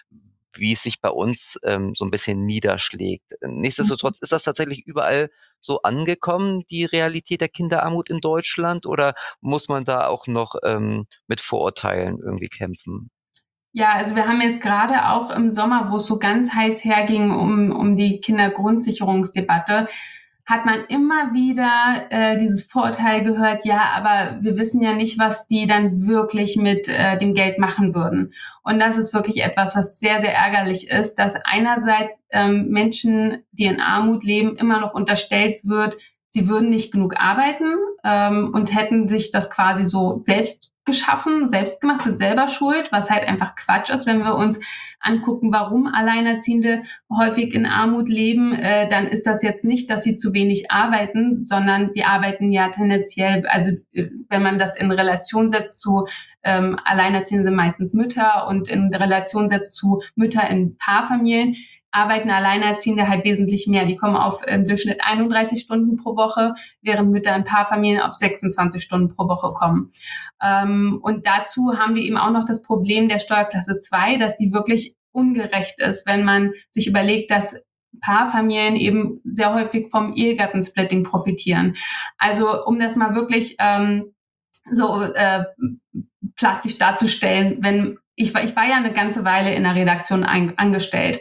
wie es sich bei uns ähm, so ein bisschen niederschlägt. Nichtsdestotrotz ist das tatsächlich überall so angekommen, die Realität der Kinderarmut in Deutschland, oder muss man da auch noch ähm, mit Vorurteilen irgendwie kämpfen? Ja, also wir haben jetzt gerade auch im Sommer, wo es so ganz heiß herging um, um die Kindergrundsicherungsdebatte, hat man immer wieder äh, dieses Vorurteil gehört, ja, aber wir wissen ja nicht, was die dann wirklich mit äh, dem Geld machen würden. Und das ist wirklich etwas, was sehr, sehr ärgerlich ist, dass einerseits ähm, Menschen, die in Armut leben, immer noch unterstellt wird, sie würden nicht genug arbeiten ähm, und hätten sich das quasi so selbst geschaffen, selbst gemacht, sind selber schuld, was halt einfach Quatsch ist. Wenn wir uns angucken, warum Alleinerziehende häufig in Armut leben, äh, dann ist das jetzt nicht, dass sie zu wenig arbeiten, sondern die arbeiten ja tendenziell, also äh, wenn man das in Relation setzt zu ähm, Alleinerziehende sind meistens Mütter und in Relation setzt zu Mütter in Paarfamilien, arbeiten Alleinerziehende halt wesentlich mehr. Die kommen auf im Durchschnitt einunddreißig Stunden pro Woche, während Mütter in Paarfamilien auf sechsundzwanzig Stunden pro Woche kommen. Ähm, und dazu haben wir eben auch noch das Problem der Steuerklasse zwei, dass sie wirklich ungerecht ist, wenn man sich überlegt, dass Paarfamilien eben sehr häufig vom Ehegattensplitting profitieren. Also um das mal wirklich ähm, so äh, plastisch darzustellen, wenn ich war, ich war ja eine ganze Weile in der Redaktion ein, angestellt.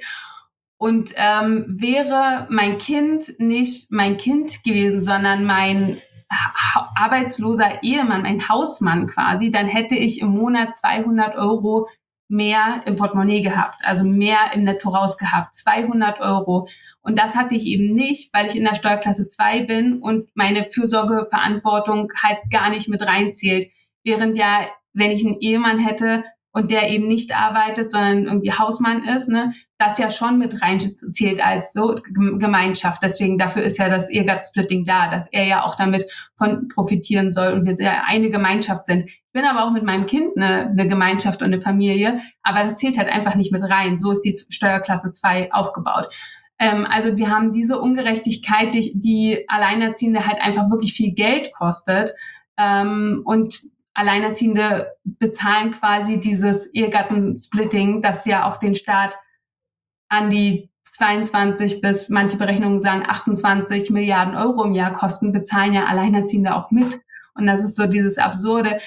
Und ähm, wäre mein Kind nicht mein Kind gewesen, sondern mein ha- arbeitsloser Ehemann, mein Hausmann quasi, dann hätte ich im Monat zweihundert Euro mehr im Portemonnaie gehabt, also mehr im Netto raus gehabt, zweihundert Euro. Und das hatte ich eben nicht, weil ich in der Steuerklasse zwei bin und meine Fürsorgeverantwortung halt gar nicht mit reinzählt. Während ja wenn ich einen Ehemann hätte und der eben nicht arbeitet, sondern irgendwie Hausmann ist, ne, das ja schon mit reinzählt als so Gemeinschaft. Deswegen, dafür ist ja das Ehegattensplitting da, dass er ja auch damit von profitieren soll und wir sehr eine Gemeinschaft sind. Ich bin aber auch mit meinem Kind eine, eine Gemeinschaft und eine Familie, aber das zählt halt einfach nicht mit rein. So ist die Steuerklasse zwei aufgebaut. Ähm, also wir haben diese Ungerechtigkeit, die, die Alleinerziehende halt einfach wirklich viel Geld kostet, ähm, und Alleinerziehende bezahlen quasi dieses Ehegattensplitting, das ja auch den Staat an die zweiundzwanzig bis manche Berechnungen sagen achtundzwanzig Milliarden Euro im Jahr kosten, bezahlen ja Alleinerziehende auch mit. Und das ist so dieses Absurde.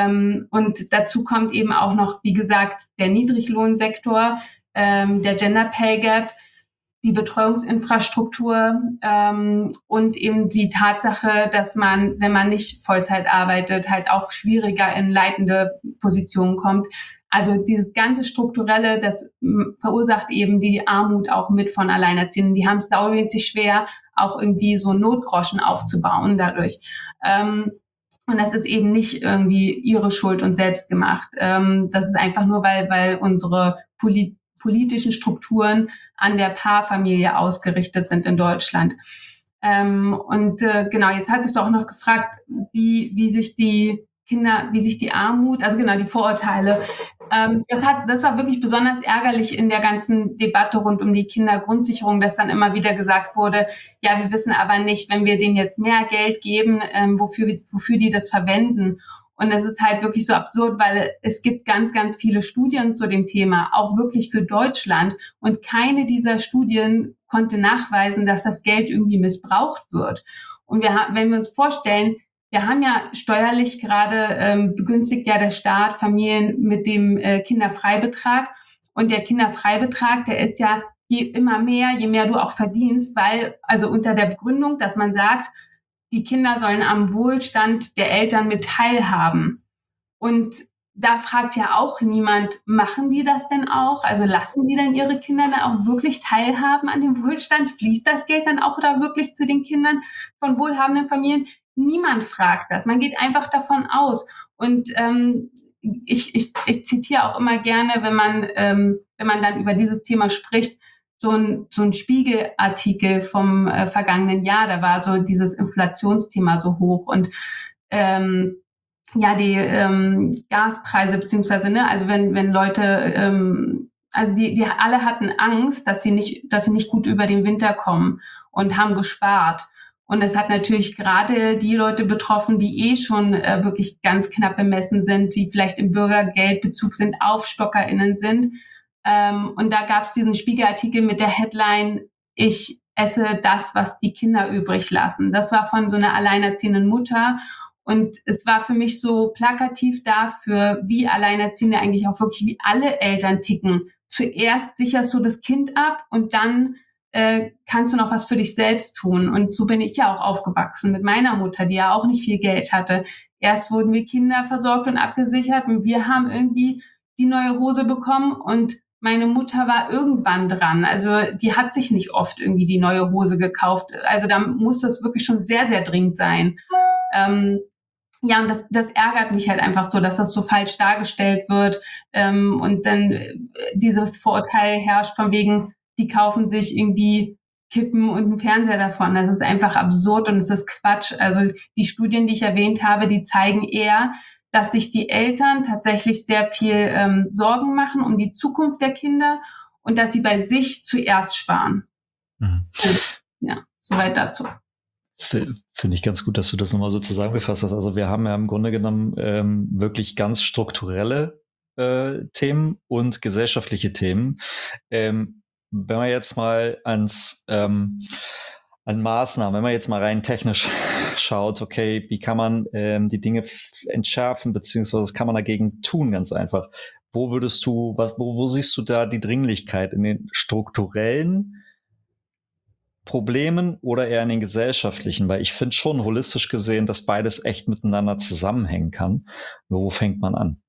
Und dazu kommt eben auch noch, wie gesagt, der Niedriglohnsektor, der Gender Pay Gap, die Betreuungsinfrastruktur ähm, und eben die Tatsache, dass man, wenn man nicht Vollzeit arbeitet, halt auch schwieriger in leitende Positionen kommt. Also dieses ganze Strukturelle, das m, verursacht eben die Armut auch mit von Alleinerziehenden. Die haben es saumäßig schwer, auch irgendwie so Notgroschen aufzubauen dadurch. Ähm, und das ist eben nicht irgendwie ihre Schuld und selbst gemacht. Ähm, das ist einfach nur, weil, weil unsere Politik politischen Strukturen an der Paarfamilie ausgerichtet sind in Deutschland. Ähm, und äh, genau, jetzt hattest du auch noch gefragt, wie, wie sich die Kinder, wie sich die Armut, also genau, die Vorurteile, ähm, das hat, das war wirklich besonders ärgerlich in der ganzen Debatte rund um die Kindergrundsicherung, dass dann immer wieder gesagt wurde, ja, wir wissen aber nicht, wenn wir denen jetzt mehr Geld geben, ähm, wofür, wofür die das verwenden. Und es ist halt wirklich so absurd, weil es gibt ganz, ganz viele Studien zu dem Thema, auch wirklich für Deutschland. Und keine dieser Studien konnte nachweisen, dass das Geld irgendwie missbraucht wird. Und wir haben, wenn wir uns vorstellen, wir haben ja steuerlich gerade, ähm, begünstigt ja der Staat Familien mit dem äh, Kinderfreibetrag. Und der Kinderfreibetrag, der ist ja je immer mehr, je mehr du auch verdienst, weil, also unter der Begründung, dass man sagt, die Kinder sollen am Wohlstand der Eltern mit teilhaben. Und da fragt ja auch niemand, machen die das denn auch? Also lassen die denn ihre Kinder dann auch wirklich teilhaben an dem Wohlstand? Fließt das Geld dann auch da wirklich zu den Kindern von wohlhabenden Familien? Niemand fragt das. Man geht einfach davon aus. Und ähm, ich, ich, ich zitiere auch immer gerne, wenn man, ähm, wenn man dann über dieses Thema spricht, so ein, so ein Spiegelartikel vom äh, vergangenen Jahr, da war so dieses Inflationsthema so hoch und ähm, ja, die ähm, Gaspreise beziehungsweise, ne, also wenn, wenn Leute, ähm, also die, die alle hatten Angst, dass sie nicht, dass sie nicht gut über den Winter kommen und haben gespart. Und es hat natürlich gerade die Leute betroffen, die eh schon äh, wirklich ganz knapp bemessen sind, die vielleicht im Bürgergeldbezug sind, AufstockerInnen sind. Ähm, und da gab es diesen Spiegelartikel mit der Headline, ich esse das, was die Kinder übrig lassen. Das war von so einer alleinerziehenden Mutter. Und es war für mich so plakativ dafür, wie Alleinerziehende eigentlich auch wirklich, wie alle Eltern ticken. Zuerst sicherst du das Kind ab und dann äh, kannst du noch was für dich selbst tun. Und so bin ich ja auch aufgewachsen mit meiner Mutter, die ja auch nicht viel Geld hatte. Erst wurden wir Kinder versorgt und abgesichert und wir haben irgendwie die neue Hose bekommen und meine Mutter war irgendwann dran. Also die hat sich nicht oft irgendwie die neue Hose gekauft. Also da muss das wirklich schon sehr, sehr dringend sein. Ähm, ja, und das, das ärgert mich halt einfach so, dass das so falsch dargestellt wird. Ähm, und dann äh, dieses Vorurteil herrscht von wegen, die kaufen sich irgendwie Kippen und einen Fernseher davon. Das ist einfach absurd und es ist Quatsch. Also die Studien, die ich erwähnt habe, die zeigen eher, dass sich die Eltern tatsächlich sehr viel ähm, Sorgen machen um die Zukunft der Kinder und dass sie bei sich zuerst sparen. Mhm. Ja, soweit dazu. Finde ich ganz gut, dass du das nochmal so zusammengefasst hast. Also wir haben ja im Grunde genommen ähm, wirklich ganz strukturelle äh, Themen und gesellschaftliche Themen. Ähm, wenn man jetzt mal ans ähm, an Maßnahmen, wenn man jetzt mal rein technisch schaut, okay, wie kann man ähm, die Dinge f- entschärfen, beziehungsweise was kann man dagegen tun, ganz einfach. Wo würdest du, was, wo, wo siehst du da die Dringlichkeit in den strukturellen Problemen oder eher in den gesellschaftlichen? Weil ich finde schon holistisch gesehen, dass beides echt miteinander zusammenhängen kann. Nur wo fängt man an?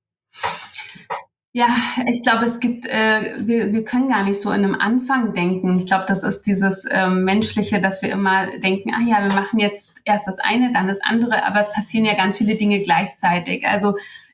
Ja, ich glaube, es gibt, äh, wir, wir können gar nicht so in einem Anfang denken. Ich glaube, das ist dieses ähm, Menschliche, dass wir immer denken, ah ja, wir machen jetzt erst das eine, dann das andere, aber es passieren ja ganz viele Dinge gleichzeitig. Also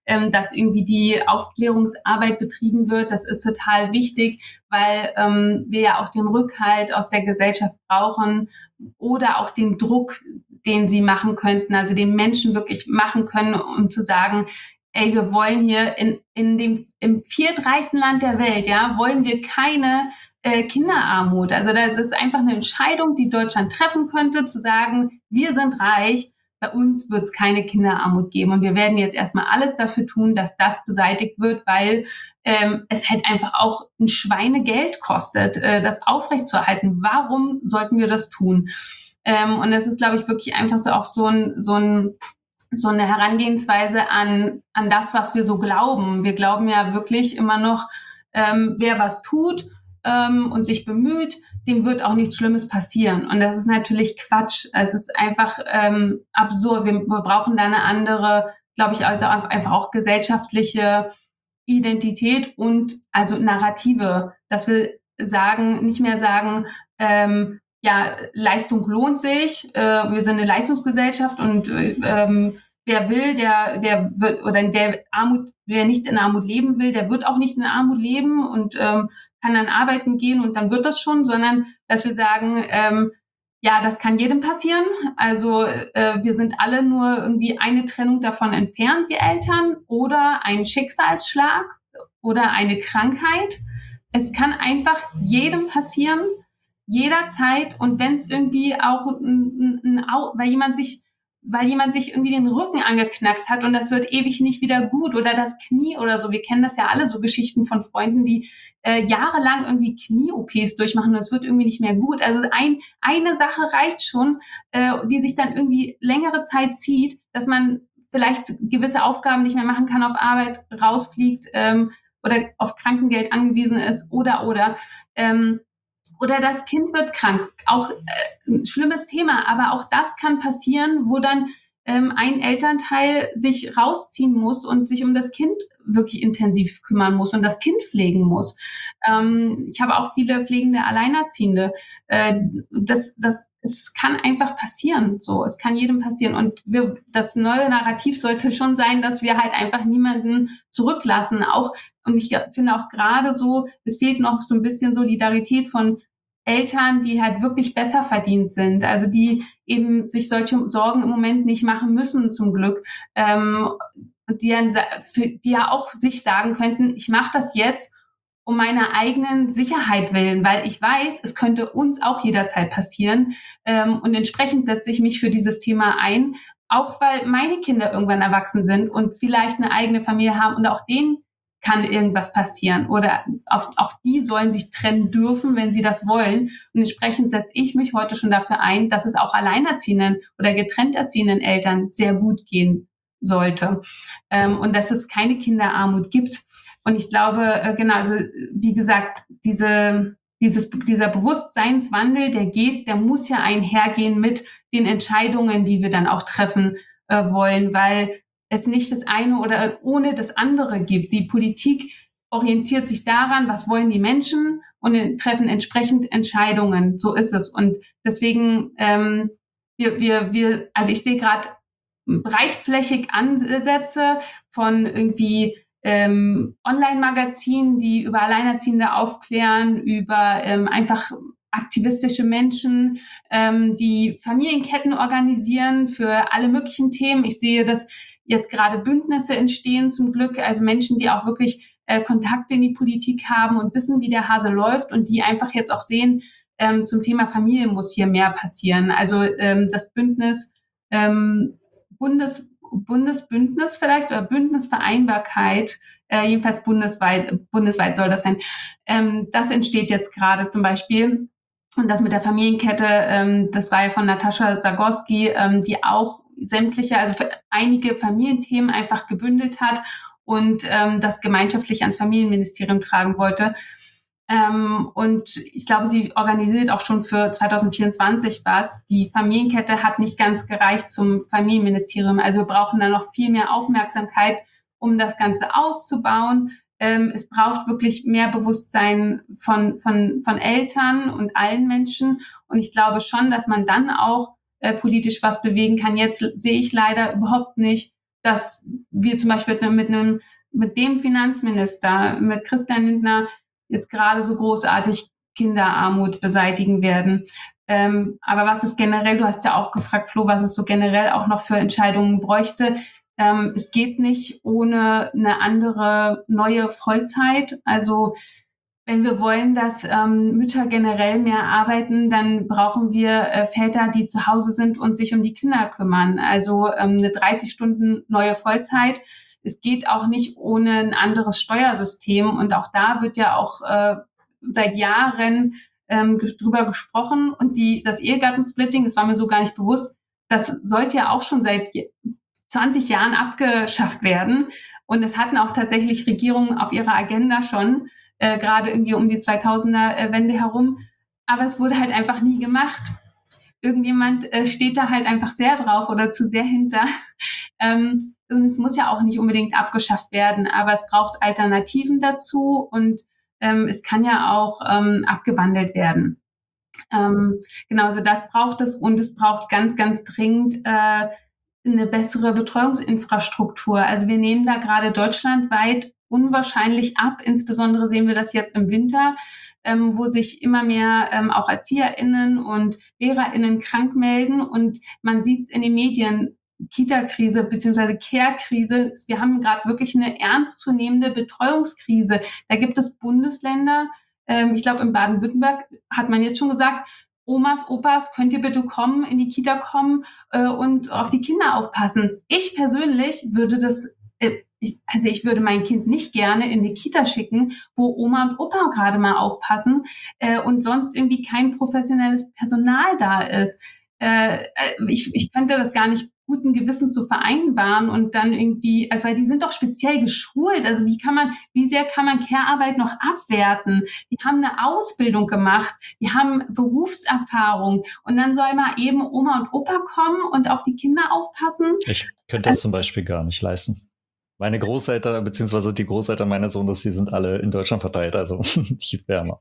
ähm, dass irgendwie die Aufklärungsarbeit betrieben wird. Das ist total wichtig, weil ähm, wir ja auch den Rückhalt aus der Gesellschaft brauchen oder auch den Druck, den sie machen könnten, also den Menschen wirklich machen können, um zu sagen, ey, wir wollen hier in, in dem, im viertreichsten Land der Welt, ja, wollen wir keine äh, Kinderarmut. Also das ist einfach eine Entscheidung, die Deutschland treffen könnte, zu sagen, wir sind reich, bei uns wird es keine Kinderarmut geben. Und wir werden jetzt erstmal alles dafür tun, dass das beseitigt wird, weil ähm, es halt einfach auch ein Schweinegeld kostet, äh, das aufrechtzuerhalten. Warum sollten wir das tun? Ähm, und das ist, glaube ich, wirklich einfach so auch so ein, so ein so eine Herangehensweise an, an das, was wir so glauben. Wir glauben ja wirklich immer noch, ähm, wer was tut ähm, und sich bemüht, dem wird auch nichts Schlimmes passieren. Und das ist natürlich Quatsch. Es ist einfach ähm, absurd. Wir, wir brauchen da eine andere, glaube ich, also einfach auch gesellschaftliche Identität und also Narrative, dass wir sagen, nicht mehr sagen, ähm, ja, Leistung lohnt sich, äh, wir sind eine Leistungsgesellschaft und ähm, wer will, der, der wird, oder wer Armut, wer nicht in Armut leben will, der wird auch nicht in Armut leben und ähm, kann dann arbeiten gehen und dann wird das schon, sondern dass wir sagen, ähm, ja, das kann jedem passieren. Also äh, wir sind alle nur irgendwie eine Trennung davon entfernt, wir Eltern, oder ein Schicksalsschlag oder eine Krankheit. Es kann einfach jedem passieren, jederzeit. Und wenn es irgendwie auch ein, ein, ein, weil jemand sich weil jemand sich irgendwie den Rücken angeknackst hat und das wird ewig nicht wieder gut oder das Knie oder so. Wir kennen das ja alle, so Geschichten von Freunden, die äh, jahrelang irgendwie Knie-O Ps durchmachen und es wird irgendwie nicht mehr gut. Also ein, eine Sache reicht schon, äh, die sich dann irgendwie längere Zeit zieht, dass man vielleicht gewisse Aufgaben nicht mehr machen kann auf Arbeit, rausfliegt ähm, oder auf Krankengeld angewiesen ist oder, oder. Ähm, Oder das Kind wird krank, auch äh, ein schlimmes Thema, aber auch das kann passieren, wo dann ähm, ein Elternteil sich rausziehen muss und sich um das Kind wirklich intensiv kümmern muss und das Kind pflegen muss. Ähm, ich habe auch viele pflegende Alleinerziehende. Äh, das, das, es kann einfach passieren, so, es kann jedem passieren. Und wir, das neue Narrativ sollte schon sein, dass wir halt einfach niemanden zurücklassen, auch. Und ich finde auch gerade so, es fehlt noch so ein bisschen Solidarität von Eltern, die halt wirklich besser verdient sind, also die eben sich solche Sorgen im Moment nicht machen müssen, zum Glück, ähm, die, dann, für, die ja auch sich sagen könnten, ich mache das jetzt um meiner eigenen Sicherheit willen, weil ich weiß, es könnte uns auch jederzeit passieren, ähm, und entsprechend setze ich mich für dieses Thema ein, auch weil meine Kinder irgendwann erwachsen sind und vielleicht eine eigene Familie haben und auch denen kann irgendwas passieren oder auch, auch die sollen sich trennen dürfen, wenn sie das wollen. Und entsprechend setze ich mich heute schon dafür ein, dass es auch alleinerziehenden oder getrennt erziehenden Eltern sehr gut gehen sollte, ähm, und dass es keine Kinderarmut gibt. Und ich glaube, äh, genau, also wie gesagt, diese, dieses, dieser Bewusstseinswandel, der geht, der muss ja einhergehen mit den Entscheidungen, die wir dann auch treffen äh, wollen, weil es nicht das eine oder ohne das andere gibt. Die Politik orientiert sich daran, was wollen die Menschen und treffen entsprechend Entscheidungen. So ist es. Und deswegen, ähm, wir, wir, wir, also ich sehe gerade breitflächig Ansätze von irgendwie ähm, Online-Magazinen, die über Alleinerziehende aufklären, über ähm, einfach aktivistische Menschen, ähm, die Familienketten organisieren für alle möglichen Themen. Ich sehe, dass jetzt gerade Bündnisse entstehen zum Glück, also Menschen, die auch wirklich äh, Kontakte in die Politik haben und wissen, wie der Hase läuft und die einfach jetzt auch sehen, ähm, zum Thema Familie muss hier mehr passieren. Also ähm, das Bündnis ähm, Bundes, Bundesbündnis vielleicht oder Bündnisvereinbarkeit, äh, jedenfalls bundesweit, bundesweit soll das sein. Ähm, das entsteht jetzt gerade zum Beispiel. Und das mit der Familienkette, ähm, das war ja von Natascha Zagorski, ähm, die auch sämtliche, also für einige Familienthemen einfach gebündelt hat und ähm, das gemeinschaftlich ans Familienministerium tragen wollte. Ähm, und ich glaube, sie organisiert auch schon für zwanzig vierundzwanzig was. Die Familienkette hat nicht ganz gereicht zum Familienministerium. Also wir brauchen da noch viel mehr Aufmerksamkeit, um das Ganze auszubauen. Ähm, es braucht wirklich mehr Bewusstsein von, von, von Eltern und allen Menschen. Und ich glaube schon, dass man dann auch äh, politisch was bewegen kann. Jetzt sehe ich leider überhaupt nicht, dass wir zum Beispiel mit einem, mit dem Finanzminister, mit Christian Lindner jetzt gerade so großartig Kinderarmut beseitigen werden. Ähm, aber was ist generell, du hast ja auch gefragt, Flo, was es so generell auch noch für Entscheidungen bräuchte. Ähm, es geht nicht ohne eine andere neue Vollzeit. Also wenn wir wollen, dass ähm, Mütter generell mehr arbeiten, dann brauchen wir äh, Väter, die zu Hause sind und sich um die Kinder kümmern. Also ähm, eine dreißig Stunden neue Vollzeit. Es geht auch nicht ohne ein anderes Steuersystem. Und auch da wird ja auch äh, seit Jahren ähm, drüber gesprochen. Und die, das Ehegattensplitting, das war mir so gar nicht bewusst, das sollte ja auch schon seit zwanzig Jahren abgeschafft werden. Und es hatten auch tatsächlich Regierungen auf ihrer Agenda schon, äh, gerade irgendwie um die zweitausender-Wende herum. Aber es wurde halt einfach nie gemacht. Irgendjemand äh, steht da halt einfach sehr drauf oder zu sehr hinter. Ähm, und es muss ja auch nicht unbedingt abgeschafft werden, aber es braucht Alternativen dazu und ähm, es kann ja auch ähm, abgewandelt werden. Ähm, genau, also das braucht es und es braucht ganz, ganz dringend äh, eine bessere Betreuungsinfrastruktur. Also wir nehmen da gerade deutschlandweit unwahrscheinlich ab. Insbesondere sehen wir das jetzt im Winter, ähm, wo sich immer mehr ähm, auch ErzieherInnen und LehrerInnen krank melden. Und man sieht es in den Medien, Kita-Krise bzw. Care-Krise. Wir haben gerade wirklich eine ernstzunehmende Betreuungskrise. Da gibt es Bundesländer, ähm, ich glaube in Baden-Württemberg hat man jetzt schon gesagt, Omas, Opas, könnt ihr bitte kommen, in die Kita kommen äh, und auf die Kinder aufpassen. Ich persönlich würde das, äh, ich, also ich würde mein Kind nicht gerne in die Kita schicken, wo Oma und Opa gerade mal aufpassen äh, und sonst irgendwie kein professionelles Personal da ist. Äh, ich, ich könnte das gar nicht guten Gewissens zu vereinbaren und dann irgendwie, also weil die sind doch speziell geschult, also wie kann man, wie sehr kann man Care-Arbeit noch abwerten? Die haben eine Ausbildung gemacht, die haben Berufserfahrung und dann soll mal eben Oma und Opa kommen und auf die Kinder aufpassen. Ich könnte das zum Beispiel gar nicht leisten. Meine Großeltern, beziehungsweise die Großeltern meines Sohnes, die sind alle in Deutschland verteilt, also nicht wärmer.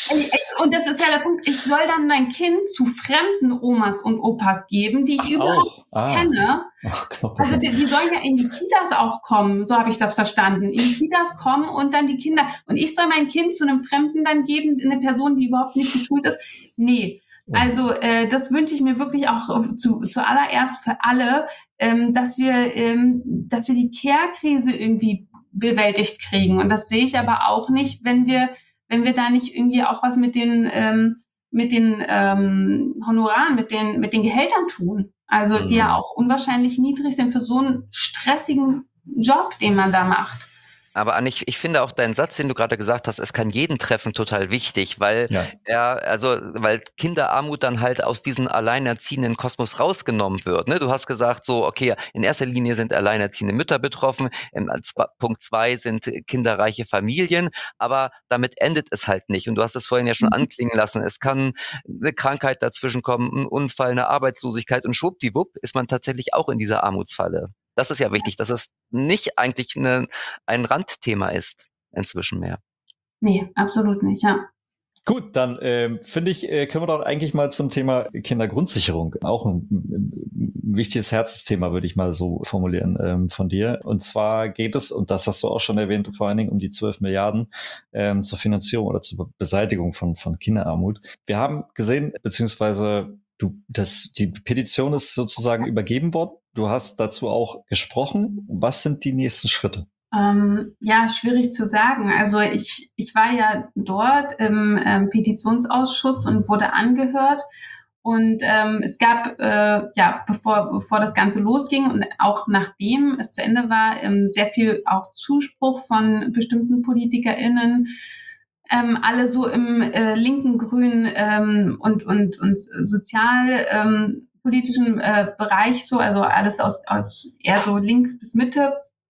Und das ist ja der Punkt, ich soll dann mein Kind zu fremden Omas und Opas geben, die ich Ach, überhaupt nicht ah. kenne. Ach, also die, die sollen ja in die Kitas auch kommen, so habe ich das verstanden. In die Kitas kommen und dann die Kinder. Und ich soll mein Kind zu einem Fremden dann geben, eine Person, die überhaupt nicht geschult ist. Nee. Also äh, das wünsche ich mir wirklich auch zu, zuallererst für alle, ähm, dass wir, ähm, dass wir die Care-Krise irgendwie bewältigt kriegen. Und das sehe ich aber auch nicht, wenn wir wenn wir da nicht irgendwie auch was mit den ähm, mit den ähm, Honoraren, mit den mit den Gehältern tun. Also die ja auch unwahrscheinlich niedrig sind für so einen stressigen Job, den man da macht. Aber Anni, ich, ich finde auch deinen Satz, den du gerade gesagt hast, es kann jeden treffen, total wichtig, weil ja. er, also, weil Kinderarmut dann halt aus diesem alleinerziehenden Kosmos rausgenommen wird. Ne? Du hast gesagt, so, okay, in erster Linie sind alleinerziehende Mütter betroffen, im Punkt zwei sind kinderreiche Familien, aber damit endet es halt nicht. Und du hast es vorhin ja schon mhm. anklingen lassen. Es kann eine Krankheit dazwischen kommen, ein Unfall, eine Arbeitslosigkeit und schwuppdiwupp ist man tatsächlich auch in dieser Armutsfalle. Das ist ja wichtig, dass es nicht eigentlich eine, ein Randthema ist inzwischen mehr. Nee, absolut nicht, ja. Gut, dann ähm, finde ich, äh, können wir doch eigentlich mal zum Thema Kindergrundsicherung, auch ein, ein wichtiges Herzensthema, würde ich mal so formulieren, ähm, von dir. Und zwar geht es, und das hast du auch schon erwähnt, vor allen Dingen um die zwölf Milliarden ähm, zur Finanzierung oder zur Beseitigung von, von Kinderarmut. Wir haben gesehen, beziehungsweise du, das, die Petition ist sozusagen übergeben worden. Du hast dazu auch gesprochen. Was sind die nächsten Schritte? Ähm, ja, schwierig zu sagen. Also ich, ich war ja dort im ähm, Petitionsausschuss und wurde angehört. Und ähm, es gab, äh, ja, bevor, bevor das Ganze losging und auch nachdem es zu Ende war, ähm, sehr viel auch Zuspruch von bestimmten PolitikerInnen, ähm, alle so im äh, linken, grünen ähm, und, und, und sozial ähm, politischen äh, Bereich so, also alles aus, aus eher so links bis Mitte,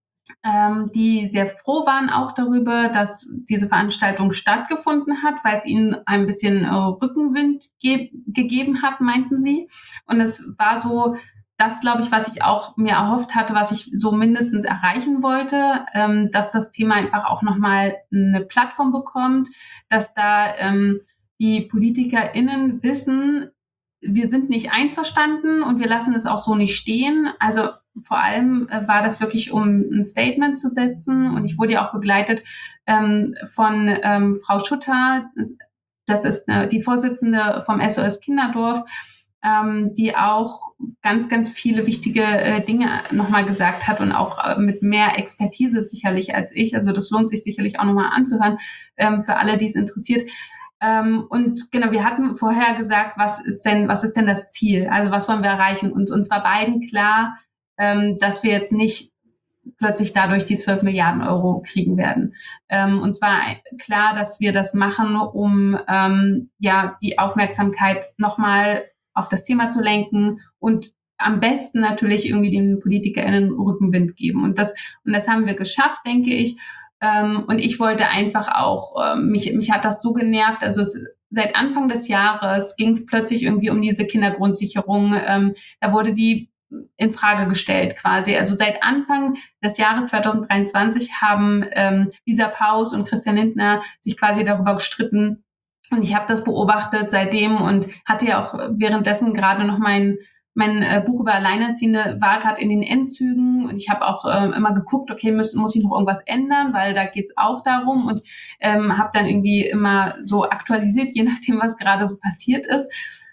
ähm, die sehr froh waren auch darüber, dass diese Veranstaltung stattgefunden hat, weil es ihnen ein bisschen äh, Rückenwind ge- gegeben hat, meinten sie. Und es war so das, glaube ich, was ich auch mir erhofft hatte, was ich so mindestens erreichen wollte, ähm, dass das Thema einfach auch nochmal eine Plattform bekommt, dass da ähm, die PolitikerInnen wissen, wir sind nicht einverstanden und wir lassen es auch so nicht stehen. Also vor allem äh, war das wirklich, um ein Statement zu setzen. Und ich wurde ja auch begleitet ähm, von ähm, Frau Schutter. Das ist äh, die Vorsitzende vom S O S Kinderdorf, ähm, die auch ganz, ganz viele wichtige äh, Dinge nochmal gesagt hat und auch äh, mit mehr Expertise sicherlich als ich. Also das lohnt sich sicherlich auch nochmal anzuhören, ähm, für alle, die es interessiert. Ähm, und genau, wir hatten vorher gesagt, was ist denn, was ist denn das Ziel? Also was wollen wir erreichen? Und uns war beiden klar, ähm, dass wir jetzt nicht plötzlich dadurch die zwölf Milliarden Euro kriegen werden. Ähm, uns war klar, dass wir das machen, um ähm, ja die Aufmerksamkeit nochmal auf das Thema zu lenken und am besten natürlich irgendwie den PolitikerInnen Rückenwind geben. Und das, und das haben wir geschafft, denke ich. Ähm, und ich wollte einfach auch, ähm, mich, mich hat das so genervt, also es, seit Anfang des Jahres ging es plötzlich irgendwie um diese Kindergrundsicherung. Ähm, da wurde die in Frage gestellt quasi. Also seit Anfang des Jahres zwanzig dreiundzwanzig haben ähm, Lisa Paus und Christian Lindner sich quasi darüber gestritten. Und ich habe das beobachtet seitdem und hatte ja auch währenddessen gerade noch mein Mein äh, Buch über Alleinerziehende war gerade in den Endzügen und ich habe auch ähm, immer geguckt, okay, muss, muss ich noch irgendwas ändern, weil da geht's auch darum und ähm, habe dann irgendwie immer so aktualisiert, je nachdem, was gerade so passiert ist.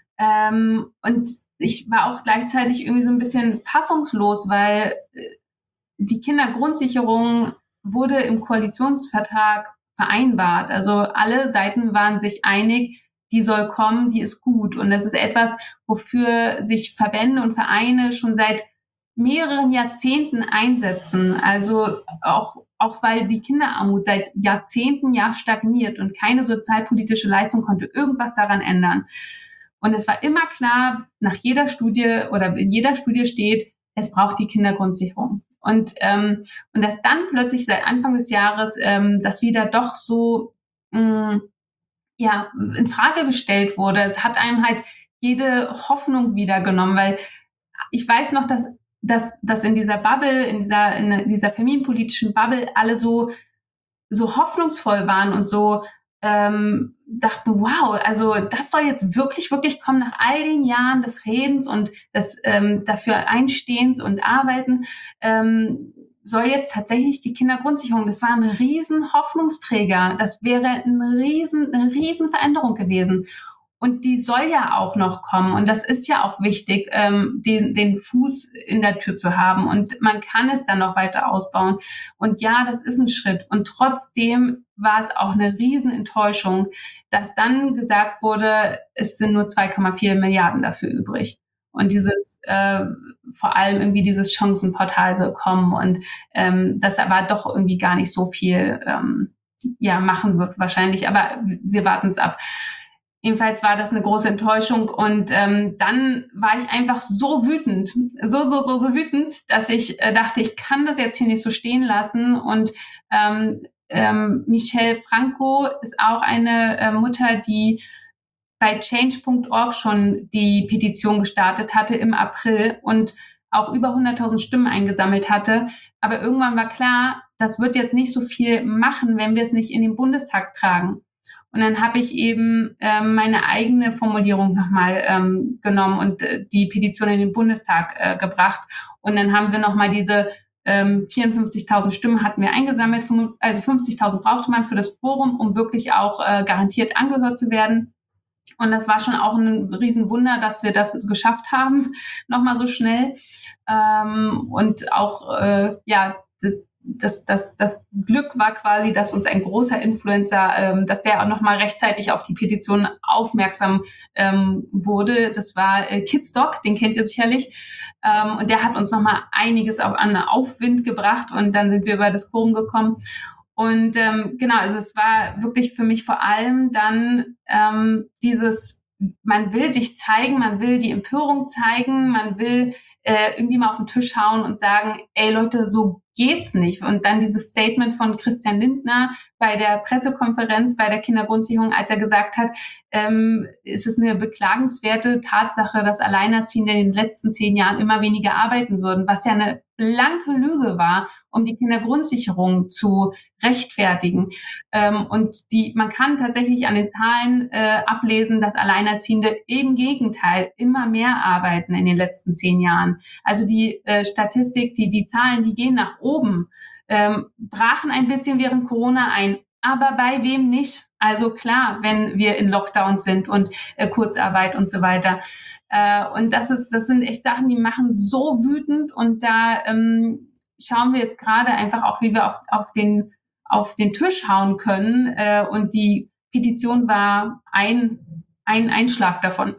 Ähm, und ich war auch gleichzeitig irgendwie so ein bisschen fassungslos, weil äh, die Kindergrundsicherung wurde im Koalitionsvertrag vereinbart. Also alle Seiten waren sich einig, die soll kommen, die ist gut. Und das ist etwas, wofür sich Verbände und Vereine schon seit mehreren Jahrzehnten einsetzen. Also auch, auch weil die Kinderarmut seit Jahrzehnten ja stagniert und keine sozialpolitische Leistung konnte irgendwas daran ändern. Und es war immer klar, nach jeder Studie oder in jeder Studie steht, es braucht die Kindergrundsicherung. Und, ähm, und dass dann plötzlich seit Anfang des Jahres ähm, das wieder doch so mh, ja, in Frage gestellt wurde. Es hat einem halt jede Hoffnung wieder genommen, weil ich weiß noch, dass, dass, dass in dieser Bubble, in dieser, in dieser familienpolitischen Bubble alle so, so hoffnungsvoll waren und so ähm, dachten, wow, also das soll jetzt wirklich, wirklich kommen nach all den Jahren des Redens und des ähm, dafür Einstehens und Arbeiten. Ähm, soll jetzt tatsächlich die Kindergrundsicherung, das war ein riesen Hoffnungsträger. Das wäre ein riesen, eine riesen Veränderung gewesen. Und die soll ja auch noch kommen. Und das ist ja auch wichtig, ähm, den, den Fuß in der Tür zu haben. Und man kann es dann noch weiter ausbauen. Und ja, das ist ein Schritt. Und trotzdem war es auch eine Riesenenttäuschung, dass dann gesagt wurde, es sind nur zwei Komma vier Milliarden dafür übrig. Und dieses, äh, vor allem irgendwie dieses Chancenportal soll kommen und ähm, das aber doch irgendwie gar nicht so viel ähm, ja, machen wird wahrscheinlich. Aber wir warten es ab. Jedenfalls war das eine große Enttäuschung und ähm, dann war ich einfach so wütend, so, so, so, so wütend, dass ich äh, dachte, ich kann das jetzt hier nicht so stehen lassen und ähm, ähm, Michelle Franco ist auch eine äh, Mutter, die bei change Punkt org schon die Petition gestartet hatte im April und auch über hunderttausend Stimmen eingesammelt hatte. Aber irgendwann war klar, das wird jetzt nicht so viel machen, wenn wir es nicht in den Bundestag tragen. Und dann habe ich eben ähm, meine eigene Formulierung nochmal ähm, genommen und äh, die Petition in den Bundestag äh, gebracht. Und dann haben wir nochmal diese ähm, vierundfünfzigtausend Stimmen hatten wir eingesammelt. Also fünfzigtausend brauchte man für das Quorum, um wirklich auch äh, garantiert angehört zu werden. Und das war schon auch ein Riesenwunder, dass wir das geschafft haben, nochmal so schnell. Ähm, und auch, äh, ja, das, das, das Glück war quasi, dass uns ein großer Influencer, ähm, dass der auch nochmal rechtzeitig auf die Petition aufmerksam ähm, wurde. Das war äh, Kidsdoc, den kennt ihr sicherlich. Ähm, und der hat uns nochmal einiges auf, an Aufwind gebracht und dann sind wir über das Quorum gekommen. Und ähm, genau, also es war wirklich für mich vor allem dann ähm, dieses, man will sich zeigen, man will die Empörung zeigen, man will äh, irgendwie mal auf den Tisch hauen und sagen, ey Leute, so geht's nicht. Und dann dieses Statement von Christian Lindner bei der Pressekonferenz bei der Kindergrundsicherung, als er gesagt hat, ähm, ist es eine beklagenswerte Tatsache, dass Alleinerziehende in den letzten zehn Jahren immer weniger arbeiten würden, was ja eine blanke Lüge war, um die Kindergrundsicherung zu rechtfertigen. Ähm, und die, man kann tatsächlich an den Zahlen äh, ablesen, dass Alleinerziehende im Gegenteil immer mehr arbeiten in den letzten zehn Jahren. Also die äh, Statistik, die, die Zahlen, die gehen nach oben, ähm, brachen ein bisschen während Corona ein. Aber bei wem nicht? Also klar, wenn wir in Lockdown sind und äh, Kurzarbeit und so weiter. Äh, und das ist, das sind echt Sachen, die machen so wütend. Und da ähm, schauen wir jetzt gerade einfach auch, wie wir auf, auf den auf den Tisch hauen können. Äh, und die Petition war ein ein Einschlag davon.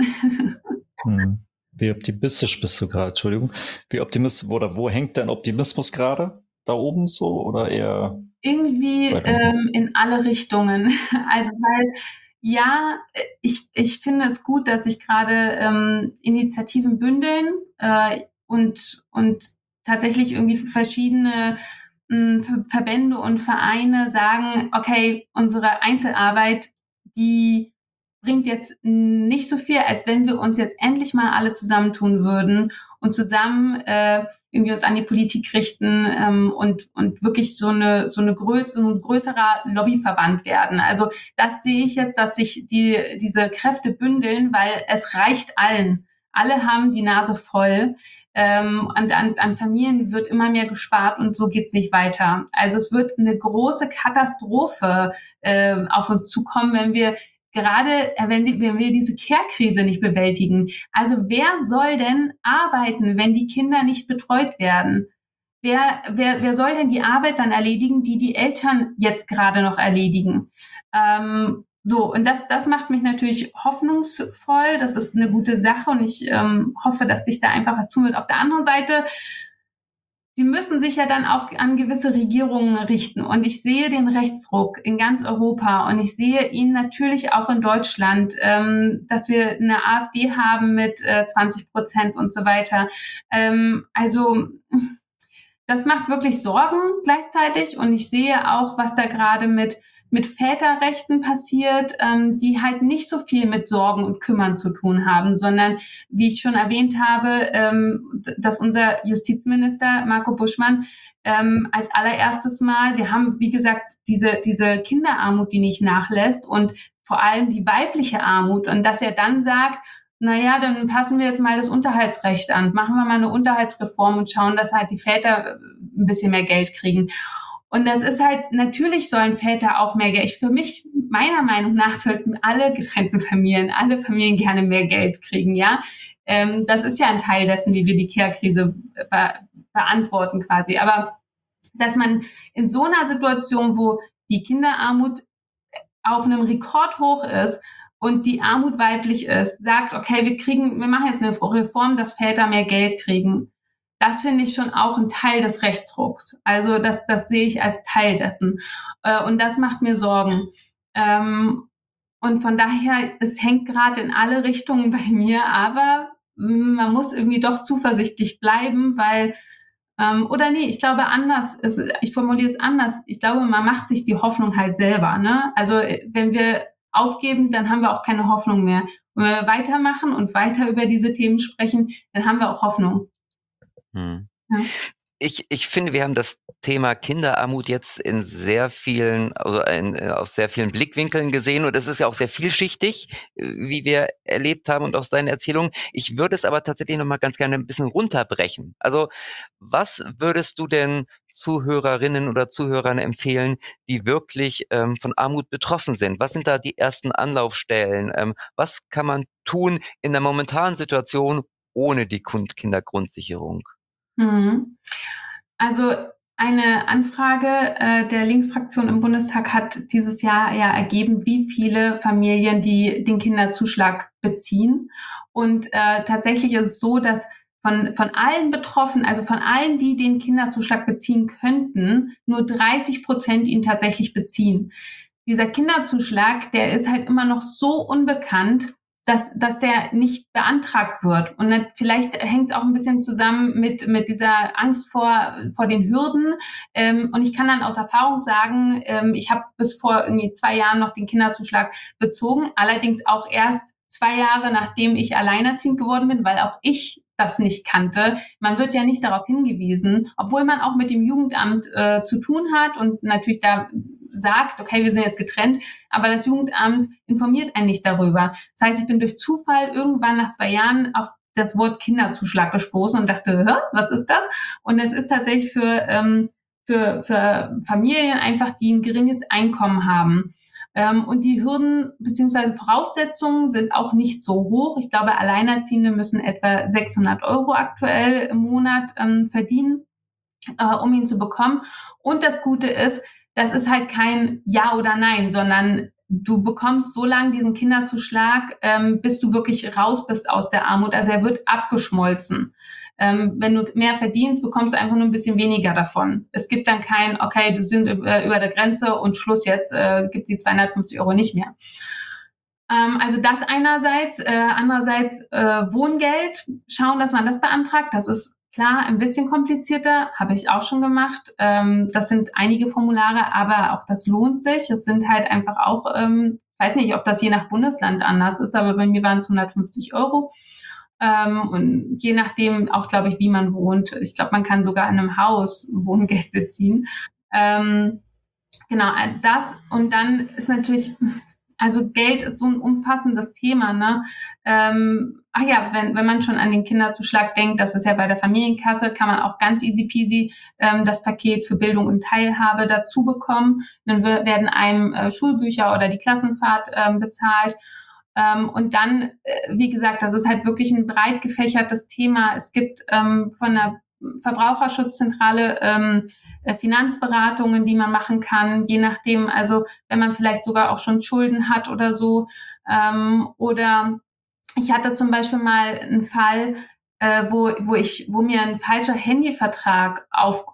Hm. Wie optimistisch bist du gerade? Entschuldigung. Wie optimistisch oder wo hängt dein Optimismus gerade? Da oben so oder eher? Irgendwie ähm, in alle Richtungen. Also weil ja, ich, ich finde es gut, dass sich gerade ähm, Initiativen bündeln äh, und, und tatsächlich irgendwie verschiedene mh, Verbände und Vereine sagen, okay, unsere Einzelarbeit, die bringt jetzt nicht so viel, als wenn wir uns jetzt endlich mal alle zusammentun würden und zusammen äh, irgendwie uns an die Politik richten ähm, und, und wirklich so eine, so eine größ ein größerer Lobbyverband werden. Also das sehe ich jetzt, dass sich die, diese Kräfte bündeln, weil es reicht allen. Alle haben die Nase voll. Ähm, und an, an Familien wird immer mehr gespart und so geht's nicht weiter. Also es wird eine große Katastrophe äh, auf uns zukommen, wenn wir gerade, wenn, die, wenn wir diese Care-Krise nicht bewältigen. Also wer soll denn arbeiten, wenn die Kinder nicht betreut werden? Wer, wer, wer soll denn die Arbeit dann erledigen, die die Eltern jetzt gerade noch erledigen? Ähm, so, und das, das macht mich natürlich hoffnungsvoll. Das ist eine gute Sache und ich ähm, hoffe, dass sich da einfach was tun wird. Auf der anderen Seite, sie müssen sich ja dann auch an gewisse Regierungen richten. Und ich sehe den Rechtsruck in ganz Europa und ich sehe ihn natürlich auch in Deutschland, ähm, dass wir eine AfD haben mit äh, zwanzig Prozent und so weiter. Ähm, also das macht wirklich Sorgen gleichzeitig und ich sehe auch, was da gerade mit mit Väterrechten passiert, ähm, die halt nicht so viel mit Sorgen und Kümmern zu tun haben, sondern, wie ich schon erwähnt habe, ähm, dass unser Justizminister Marco Buschmann ähm, als allererstes Mal, wir haben, wie gesagt, diese, diese Kinderarmut, die nicht nachlässt und vor allem die weibliche Armut und dass er dann sagt, naja, dann passen wir jetzt mal das Unterhaltsrecht an, machen wir mal eine Unterhaltsreform und schauen, dass halt die Väter ein bisschen mehr Geld kriegen. Und das ist halt, natürlich sollen Väter auch mehr Geld. Für mich, meiner Meinung nach, sollten alle getrennten Familien, alle Familien gerne mehr Geld kriegen, ja. Ähm, das ist ja ein Teil dessen, wie wir die Care-Krise be- beantworten quasi. Aber dass man in so einer Situation, wo die Kinderarmut auf einem Rekordhoch ist und die Armut weiblich ist, sagt, okay, wir kriegen, wir machen jetzt eine Reform, dass Väter mehr Geld kriegen. Das finde ich schon auch ein Teil des Rechtsrucks. Also das, das sehe ich als Teil dessen. Und das macht mir Sorgen. Und von daher, es hängt gerade in alle Richtungen bei mir, aber man muss irgendwie doch zuversichtlich bleiben, weil, oder nee, ich glaube anders, ich formuliere es anders, ich glaube, man macht sich die Hoffnung halt selber. Ne? Also wenn wir aufgeben, dann haben wir auch keine Hoffnung mehr. Wenn wir weitermachen und weiter über diese Themen sprechen, dann haben wir auch Hoffnung. Hm. Ja. Ich, ich finde, wir haben das Thema Kinderarmut jetzt in sehr vielen, also in, aus sehr vielen Blickwinkeln gesehen und es ist ja auch sehr vielschichtig, wie wir erlebt haben und aus deinen Erzählungen. Ich würde es aber tatsächlich noch mal ganz gerne ein bisschen runterbrechen. Also was würdest du denn Zuhörerinnen oder Zuhörern empfehlen, die wirklich ähm, von Armut betroffen sind? Was sind da die ersten Anlaufstellen? Ähm, was kann man tun in der momentanen Situation ohne die Kindergrundsicherung? Also eine Anfrage äh, der Linksfraktion im Bundestag hat dieses Jahr ja ergeben, wie viele Familien die den Kinderzuschlag beziehen. Und äh, tatsächlich ist es so, dass von, von allen Betroffenen, also von allen, die den Kinderzuschlag beziehen könnten, nur dreißig Prozent ihn tatsächlich beziehen. Dieser Kinderzuschlag, der ist halt immer noch so unbekannt, dass, dass der nicht beantragt wird. Und dann vielleicht hängt es auch ein bisschen zusammen mit, mit dieser Angst vor, vor den Hürden. Ähm, und ich kann dann aus Erfahrung sagen, ähm, ich habe bis vor irgendwie zwei Jahren noch den Kinderzuschlag bezogen, allerdings auch erst zwei Jahre, nachdem ich alleinerziehend geworden bin, weil auch ich das nicht kannte. Man wird ja nicht darauf hingewiesen, obwohl man auch mit dem Jugendamt äh, zu tun hat und natürlich da sagt, okay, wir sind jetzt getrennt, aber das Jugendamt informiert einen nicht darüber. Das heißt, ich bin durch Zufall irgendwann nach zwei Jahren auf das Wort Kinderzuschlag gestoßen und dachte, hä, was ist das? Und es ist tatsächlich für, ähm, für, für Familien einfach, die ein geringes Einkommen haben. Ähm, und die Hürden bzw. Voraussetzungen sind auch nicht so hoch. Ich glaube, Alleinerziehende müssen etwa sechshundert Euro aktuell im Monat ähm, verdienen, äh, um ihn zu bekommen. Und das Gute ist, das ist halt kein Ja oder Nein, sondern du bekommst so lange diesen Kinderzuschlag, ähm, bis du wirklich raus bist aus der Armut. Also er wird abgeschmolzen. Ähm, wenn du mehr verdienst, bekommst du einfach nur ein bisschen weniger davon. Es gibt dann kein, okay, du sind über, über der Grenze und Schluss jetzt, äh, gibt es die zweihundertfünfzig Euro nicht mehr. Ähm, also das einerseits. Äh, andererseits äh, Wohngeld, schauen, dass man das beantragt. Das ist klar ein bisschen komplizierter, habe ich auch schon gemacht. Ähm, das sind einige Formulare, aber auch das lohnt sich. Es sind halt einfach auch, ähm, weiß nicht, ob das je nach Bundesland anders ist, aber bei mir waren es hundertfünfzig Euro. Ähm, und je nachdem auch, glaube ich, wie man wohnt. Ich glaube, man kann sogar in einem Haus Wohngeld beziehen. Ähm, genau, das. Und dann ist natürlich, also Geld ist so ein umfassendes Thema, ne? Ähm, ach ja, wenn, wenn man schon an den Kinderzuschlag denkt, das ist ja bei der Familienkasse, kann man auch ganz easy peasy ähm, das Paket für Bildung und Teilhabe dazu bekommen. Dann werden einem äh, Schulbücher oder die Klassenfahrt ähm, bezahlt. Ähm, und dann, äh, wie gesagt, das ist halt wirklich ein breit gefächertes Thema. Es gibt ähm, von der Verbraucherschutzzentrale ähm, äh, Finanzberatungen, die man machen kann, je nachdem, also wenn man vielleicht sogar auch schon Schulden hat oder so. Ähm, oder ich hatte zum Beispiel mal einen Fall, äh, wo, wo ich, wo mir ein falscher Handyvertrag auf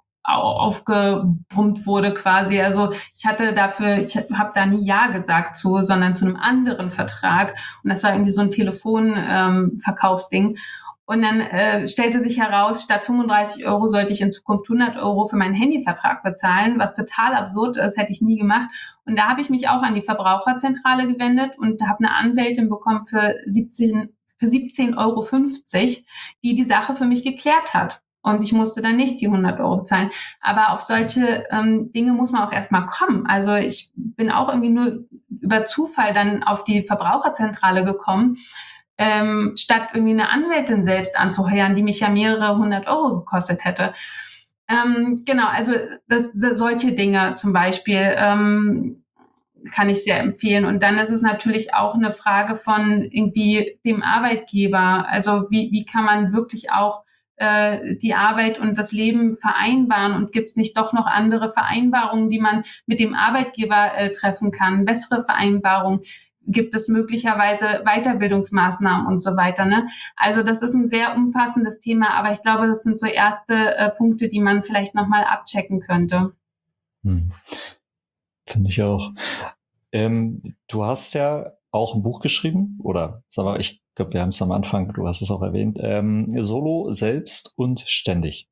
aufgebrummt wurde quasi. Also ich hatte dafür, ich habe da nie Ja gesagt zu, sondern zu einem anderen Vertrag. Und das war irgendwie so ein Telefonverkaufsding. Ähm, und dann äh, stellte sich heraus, statt fünfunddreißig Euro sollte ich in Zukunft hundert Euro für meinen Handyvertrag bezahlen, was total absurd ist, hätte ich nie gemacht. Und da habe ich mich auch an die Verbraucherzentrale gewendet und habe eine Anwältin bekommen für siebzehn, für siebzehn Euro fünfzig, die die Sache für mich geklärt hat. Und ich musste dann nicht die hundert Euro bezahlen. Aber auf solche ähm, Dinge muss man auch erstmal kommen. Also ich bin auch irgendwie nur über Zufall dann auf die Verbraucherzentrale gekommen, ähm, statt irgendwie eine Anwältin selbst anzuheuern, die mich ja mehrere hundert Euro gekostet hätte. Ähm, genau, also das, das, solche Dinge zum Beispiel ähm, kann ich sehr empfehlen. Und dann ist es natürlich auch eine Frage von irgendwie dem Arbeitgeber. Also wie, wie kann man wirklich auch die Arbeit und das Leben vereinbaren und gibt es nicht doch noch andere Vereinbarungen, die man mit dem Arbeitgeber äh, treffen kann, bessere Vereinbarungen, gibt es möglicherweise Weiterbildungsmaßnahmen und so weiter, ne? Also das ist ein sehr umfassendes Thema, aber ich glaube, das sind so erste äh, Punkte, die man vielleicht nochmal abchecken könnte. Hm. Finde ich auch. Ähm, du hast ja auch ein Buch geschrieben, oder sag mal, ich glaube, wir haben es am Anfang, du hast es auch erwähnt, ähm, Solo, Selbst und Ständig.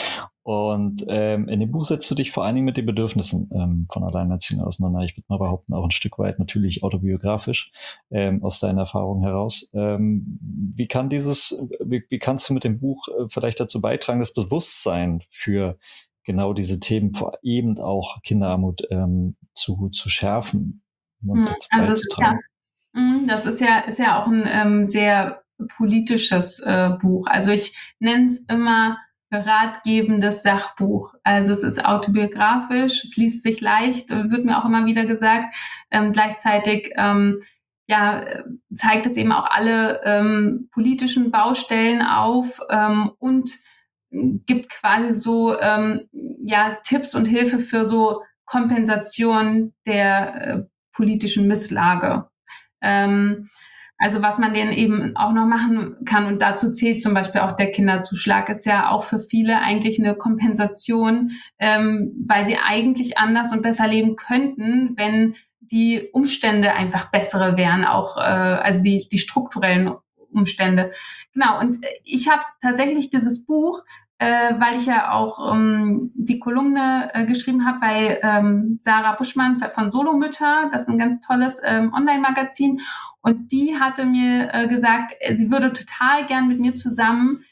Und ähm, in dem Buch setzt du dich vor allen Dingen mit den Bedürfnissen ähm, von Alleinerziehenden auseinander. Ich würde mal behaupten, auch ein Stück weit natürlich autobiografisch ähm, aus deiner Erfahrung heraus. Ähm, wie kann dieses, wie, wie kannst du mit dem Buch äh, vielleicht dazu beitragen, das Bewusstsein für genau diese Themen, vor eben auch Kinderarmut ähm, zu, zu schärfen und dazu also beizutragen? Das ist ja, ist ja auch ein ähm, sehr politisches äh, Buch. Also ich nenne es immer ratgebendes Sachbuch. Also es ist autobiografisch, es liest sich leicht, wird mir auch immer wieder gesagt. Ähm, gleichzeitig ähm, ja, zeigt es eben auch alle ähm, politischen Baustellen auf ähm, und gibt quasi so ähm, ja, Tipps und Hilfe für so Kompensation der äh, politischen Misslage. Ähm, also was man denn eben auch noch machen kann, und dazu zählt zum Beispiel auch der Kinderzuschlag, ist ja auch für viele eigentlich eine Kompensation, ähm, weil sie eigentlich anders und besser leben könnten, wenn die Umstände einfach bessere wären, auch äh, also die, die strukturellen Umstände. Genau, und ich habe tatsächlich dieses Buch, äh, weil ich ja auch ähm, die Kolumne äh, geschrieben habe bei ähm, Sarah Buschmann von Solomütter. Das ist ein ganz tolles ähm, Online-Magazin. Und die hatte mir äh, gesagt, sie würde total gern mit mir zusammen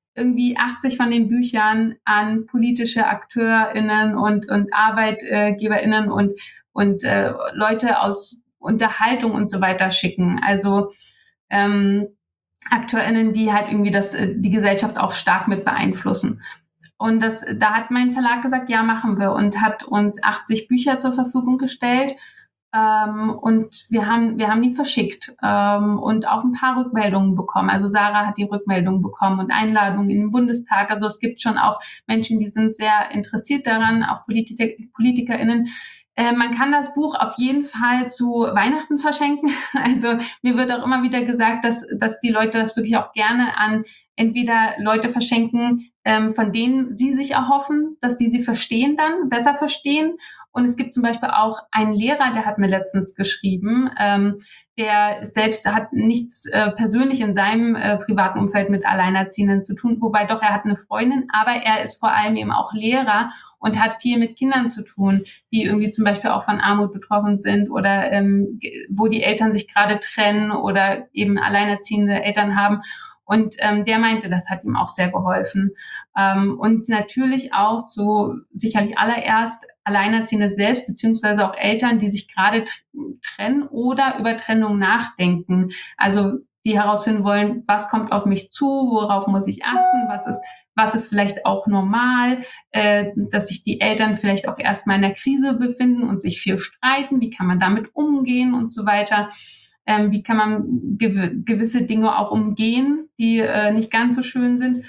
irgendwie achtzig von den Büchern an politische AkteurInnen und, und ArbeitgeberInnen und, und äh, Leute aus Unterhaltung und so weiter schicken. Also ähm, AkteurInnen, die halt irgendwie das, die Gesellschaft auch stark mit beeinflussen. Und das, da hat mein Verlag gesagt, ja, machen wir, und hat uns achtzig Bücher zur Verfügung gestellt. Ähm, und wir haben, wir haben die verschickt ähm, und auch ein paar Rückmeldungen bekommen. Also Sarah hat die Rückmeldungen bekommen und Einladungen in den Bundestag. Also es gibt schon auch Menschen, die sind sehr interessiert daran, auch Politiker, PolitikerInnen. Äh, man kann das Buch auf jeden Fall zu Weihnachten verschenken. Also mir wird auch immer wieder gesagt, dass, dass die Leute das wirklich auch gerne an entweder Leute verschenken, ähm, von denen sie sich erhoffen, dass sie sie verstehen dann, besser verstehen. Und es gibt zum Beispiel auch einen Lehrer, der hat mir letztens geschrieben, ähm, der selbst hat nichts äh, persönlich in seinem äh, privaten Umfeld mit Alleinerziehenden zu tun, wobei doch, er hat eine Freundin, aber er ist vor allem eben auch Lehrer und hat viel mit Kindern zu tun, die irgendwie zum Beispiel auch von Armut betroffen sind oder ähm, wo die Eltern sich gerade trennen oder eben alleinerziehende Eltern haben. Und ähm, der meinte, das hat ihm auch sehr geholfen. Ähm, und natürlich auch zu sicherlich allererst Alleinerziehende selbst, beziehungsweise auch Eltern, die sich gerade trennen oder über Trennung nachdenken. Also die herausfinden wollen, was kommt auf mich zu, worauf muss ich achten, was ist, was ist vielleicht auch normal, äh, dass sich die Eltern vielleicht auch erstmal in der Krise befinden und sich viel streiten, wie kann man damit umgehen und so weiter. Ähm, wie kann man gew- gewisse Dinge auch umgehen, die äh, nicht ganz so schön sind.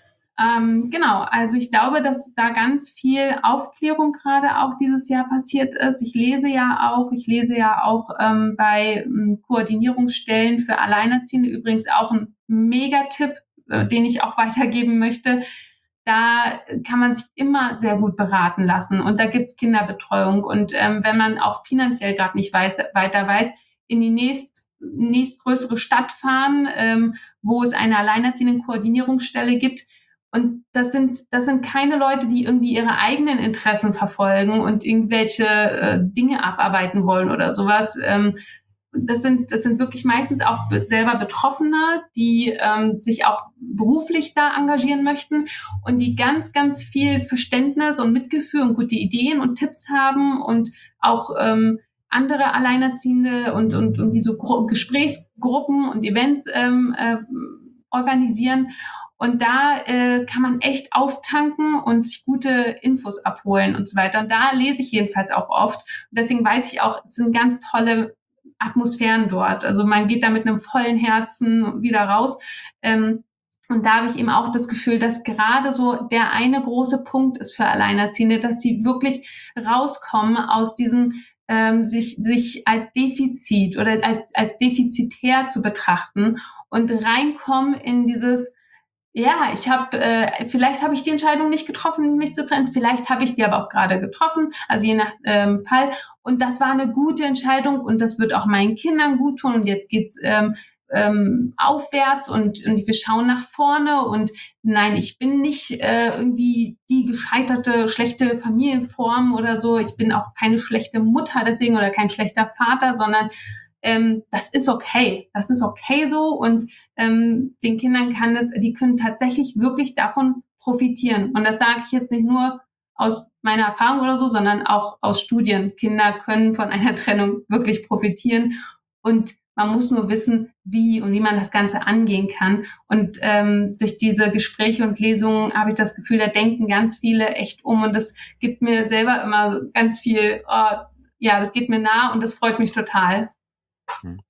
Ähm, genau, also ich glaube, dass da ganz viel Aufklärung gerade auch dieses Jahr passiert ist. Ich lese ja auch, ich lese ja auch ähm, bei ähm, Koordinierungsstellen für Alleinerziehende, übrigens auch ein Megatipp, äh, den ich auch weitergeben möchte. Da kann man sich immer sehr gut beraten lassen und da gibt's Kinderbetreuung. Und ähm, wenn man auch finanziell gerade nicht weiß, weiter weiß, in die nächst, nächstgrößere Stadt fahren, ähm, wo es eine alleinerziehenden Koordinierungsstelle gibt. Und das sind, das sind keine Leute, die irgendwie ihre eigenen Interessen verfolgen und irgendwelche äh, Dinge abarbeiten wollen oder sowas. Ähm, das sind, das sind wirklich meistens auch be- selber Betroffene, die ähm, sich auch beruflich da engagieren möchten und die ganz, ganz viel Verständnis und Mitgefühl und gute Ideen und Tipps haben und auch ähm, andere Alleinerziehende und, und irgendwie so Gru- Gesprächsgruppen und Events ähm, äh, organisieren. Und da äh, kann man echt auftanken und sich gute Infos abholen und so weiter. Und da lese ich jedenfalls auch oft. Und deswegen weiß ich auch, es sind ganz tolle Atmosphären dort. Also man geht da mit einem vollen Herzen wieder raus. Ähm, und da habe ich eben auch das Gefühl, dass gerade so der eine große Punkt ist für Alleinerziehende, dass sie wirklich rauskommen aus diesem ähm, sich, sich als Defizit oder als, als defizitär zu betrachten und reinkommen in dieses, ja, ich habe, äh, vielleicht habe ich die Entscheidung nicht getroffen, mich zu trennen, vielleicht habe ich die aber auch gerade getroffen, also je nach ähm, Fall. Und das war eine gute Entscheidung und das wird auch meinen Kindern gut tun. Und jetzt geht's ähm, ähm, aufwärts und, und wir schauen nach vorne. Und nein, ich bin nicht äh, irgendwie die gescheiterte, schlechte Familienform oder so. Ich bin auch keine schlechte Mutter deswegen oder kein schlechter Vater, sondern ähm, das ist okay. Das ist okay so und ähm, den Kindern kann es, die können tatsächlich wirklich davon profitieren. Und das sage ich jetzt nicht nur aus meiner Erfahrung oder so, sondern auch aus Studien. Kinder können von einer Trennung wirklich profitieren und man muss nur wissen, wie und wie man das Ganze angehen kann. Und ähm, durch diese Gespräche und Lesungen habe ich das Gefühl, da denken ganz viele echt um und das gibt mir selber immer ganz viel, oh, ja, das geht mir nah und das freut mich total. Hm.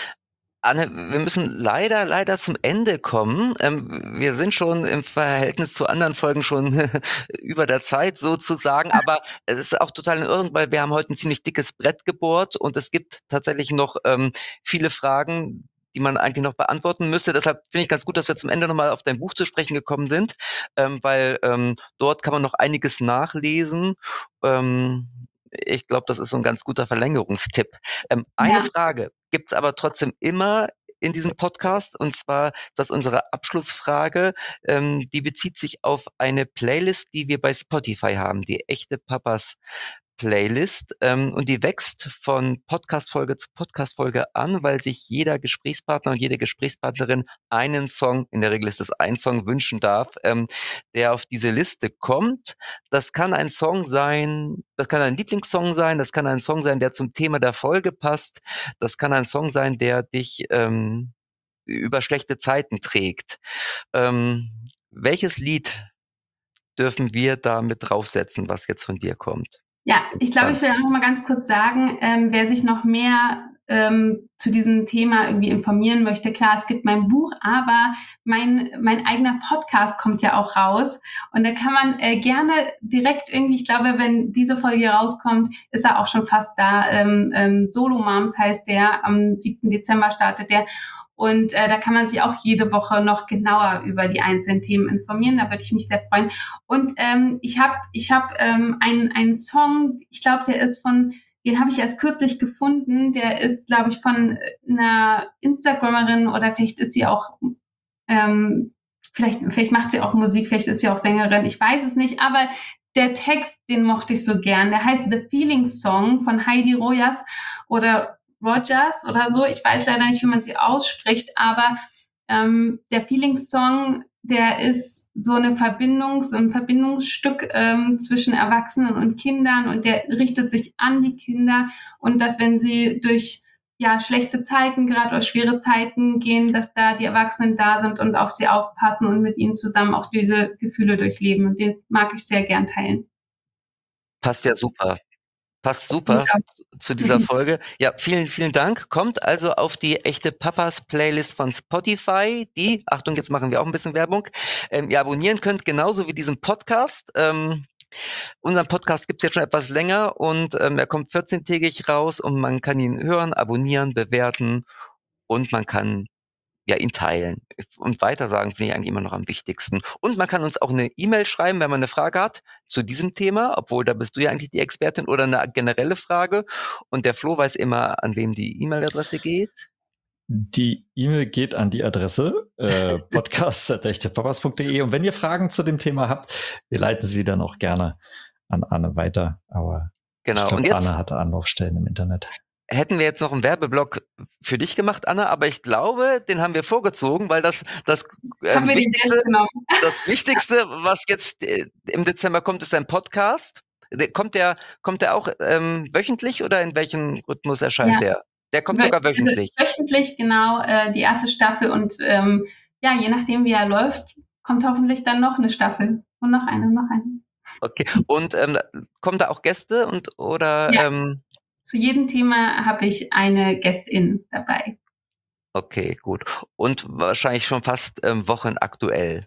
Anne, wir müssen leider, leider zum Ende kommen. Ähm, wir sind schon im Verhältnis zu anderen Folgen schon über der Zeit sozusagen, aber es ist auch total in Ordnung, weil wir haben heute ein ziemlich dickes Brett gebohrt und es gibt tatsächlich noch ähm, viele Fragen, die man eigentlich noch beantworten müsste. Deshalb finde ich ganz gut, dass wir zum Ende nochmal auf dein Buch zu sprechen gekommen sind, ähm, weil ähm, dort kann man noch einiges nachlesen. Ähm, ich glaube, das ist so ein ganz guter Verlängerungstipp. Ähm, eine Ja. Frage gibt's aber trotzdem immer in diesem Podcast, und zwar ist das unsere Abschlussfrage. Ähm, die bezieht sich auf eine Playlist, die wir bei Spotify haben, die Echte Papas Playlist ähm, und die wächst von Podcast-Folge zu Podcast-Folge an, weil sich jeder Gesprächspartner und jede Gesprächspartnerin einen Song, in der Regel ist es ein Song, wünschen darf, ähm, der auf diese Liste kommt. Das kann ein Song sein, das kann ein Lieblingssong sein, das kann ein Song sein, der zum Thema der Folge passt, das kann ein Song sein, der dich ähm, über schlechte Zeiten trägt. Ähm, welches Lied dürfen wir da mit draufsetzen, was jetzt von dir kommt? Ja, ich glaube, ich will auch noch mal ganz kurz sagen, ähm, wer sich noch mehr ähm, zu diesem Thema irgendwie informieren möchte, klar, es gibt mein Buch, aber mein mein eigener Podcast kommt ja auch raus und da kann man äh, gerne direkt irgendwie, ich glaube, wenn diese Folge rauskommt, ist er auch schon fast da. Ähm, ähm, Solo Moms heißt der, am siebten Dezember startet der. Und äh, da kann man sich auch jede Woche noch genauer über die einzelnen Themen informieren. Da würde ich mich sehr freuen. Und ähm, ich habe ich hab, ähm, einen, einen Song, ich glaube, der ist von, den habe ich erst kürzlich gefunden. Der ist, glaube ich, von einer Instagramerin oder vielleicht ist sie auch, ähm, vielleicht, vielleicht macht sie auch Musik, vielleicht ist sie auch Sängerin. Ich weiß es nicht, aber der Text, den mochte ich so gern. Der heißt The Feeling Song von Heidi Rojas oder Rogers oder so. Ich weiß leider nicht, wie man sie ausspricht, aber ähm, der Feeling-Song, der ist so eine Verbindung, so ein Verbindungsstück ähm, zwischen Erwachsenen und Kindern und der richtet sich an die Kinder und dass, wenn sie durch ja schlechte Zeiten gerade oder schwere Zeiten gehen, dass da die Erwachsenen da sind und auf sie aufpassen und mit ihnen zusammen auch diese Gefühle durchleben. Und den mag ich sehr gern teilen. Passt ja super. Passt super zu dieser Folge. Ja, vielen, vielen Dank. Kommt also auf die Echte Papas Playlist von Spotify, die, Achtung, jetzt machen wir auch ein bisschen Werbung, ähm, ihr abonnieren könnt, genauso wie diesen Podcast. Ähm, unseren Podcast gibt's jetzt schon etwas länger und ähm, er kommt vierzehntägig raus und man kann ihn hören, abonnieren, bewerten und man kann ja ihn teilen und weitersagen, finde ich eigentlich immer noch am wichtigsten. Und man kann uns auch eine E-Mail schreiben, wenn man eine Frage hat zu diesem Thema, obwohl da bist du ja eigentlich die Expertin, oder eine generelle Frage. Und der Flo weiß immer, an wem die E-Mail-Adresse geht. Die E-Mail geht an die Adresse äh, podcast at echtepapas punkt de und wenn ihr Fragen zu dem Thema habt, wir leiten sie dann auch gerne an Anne weiter. Aber genau. ich glaube, Und jetzt Anne hatte Anlaufstellen im Internet. Hätten wir jetzt noch einen Werbeblock für dich gemacht, Anna, aber ich glaube, den haben wir vorgezogen, weil das das, äh, Haben wir den Wichtigste, Test genommen? das Wichtigste, was jetzt äh, im Dezember kommt, ist ein Podcast. Der, kommt der kommt der auch ähm, wöchentlich oder in welchem Rhythmus erscheint Ja. der? Der kommt sogar wöchentlich. Also wöchentlich, genau, äh, die erste Staffel und ähm, ja, je nachdem, wie er läuft, kommt hoffentlich dann noch eine Staffel und noch eine, noch eine. Okay. Und ähm, kommen da auch Gäste und oder Ja. ähm, Zu jedem Thema habe ich eine Gästin dabei. okay, gut. Und wahrscheinlich schon fast ähm, wochenaktuell.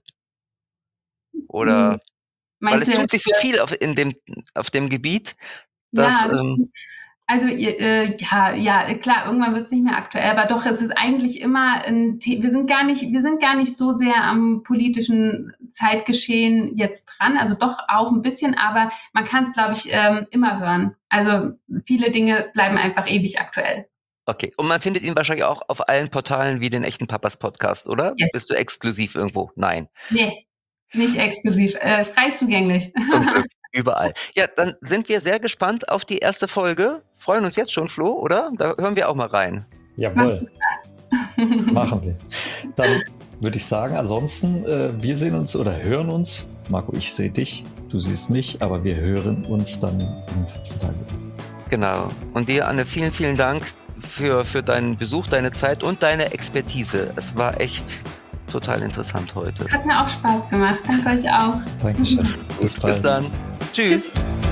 Oder Hm. weil Meinst es du tut sich so jetzt, viel auf in dem auf dem Gebiet, dass ja, das ähm, also äh, ja, ja, klar, irgendwann wird es nicht mehr aktuell, aber doch, es ist eigentlich immer ein The- wir sind gar nicht, wir sind gar nicht so sehr am politischen Zeitgeschehen jetzt dran, also doch auch ein bisschen, aber man kann es, glaube ich, ähm, immer hören. Also viele Dinge bleiben einfach ewig aktuell. okay. Und man findet ihn wahrscheinlich auch auf allen Portalen wie den Echten Papas Podcast, oder? Yes. Bist du exklusiv irgendwo? Nein. Nee, nicht exklusiv, äh, frei zugänglich. Zum Glück. Überall. Ja, dann sind wir sehr gespannt auf die erste Folge. Freuen uns jetzt schon, Flo, oder? Da hören wir auch mal rein. Jawohl, Macht machen wir. Dann würde ich sagen, ansonsten, äh, wir sehen uns oder hören uns. Marco, ich sehe dich, du siehst mich, aber wir hören uns dann in vierzehn Tagen. Genau. Und dir, Anne, vielen, vielen Dank für, für deinen Besuch, deine Zeit und deine Expertise. Es war echt total interessant heute. Hat mir auch Spaß gemacht. Danke euch auch. Dankeschön. Bis Bis bald. dann. Tschüss. Tschüss.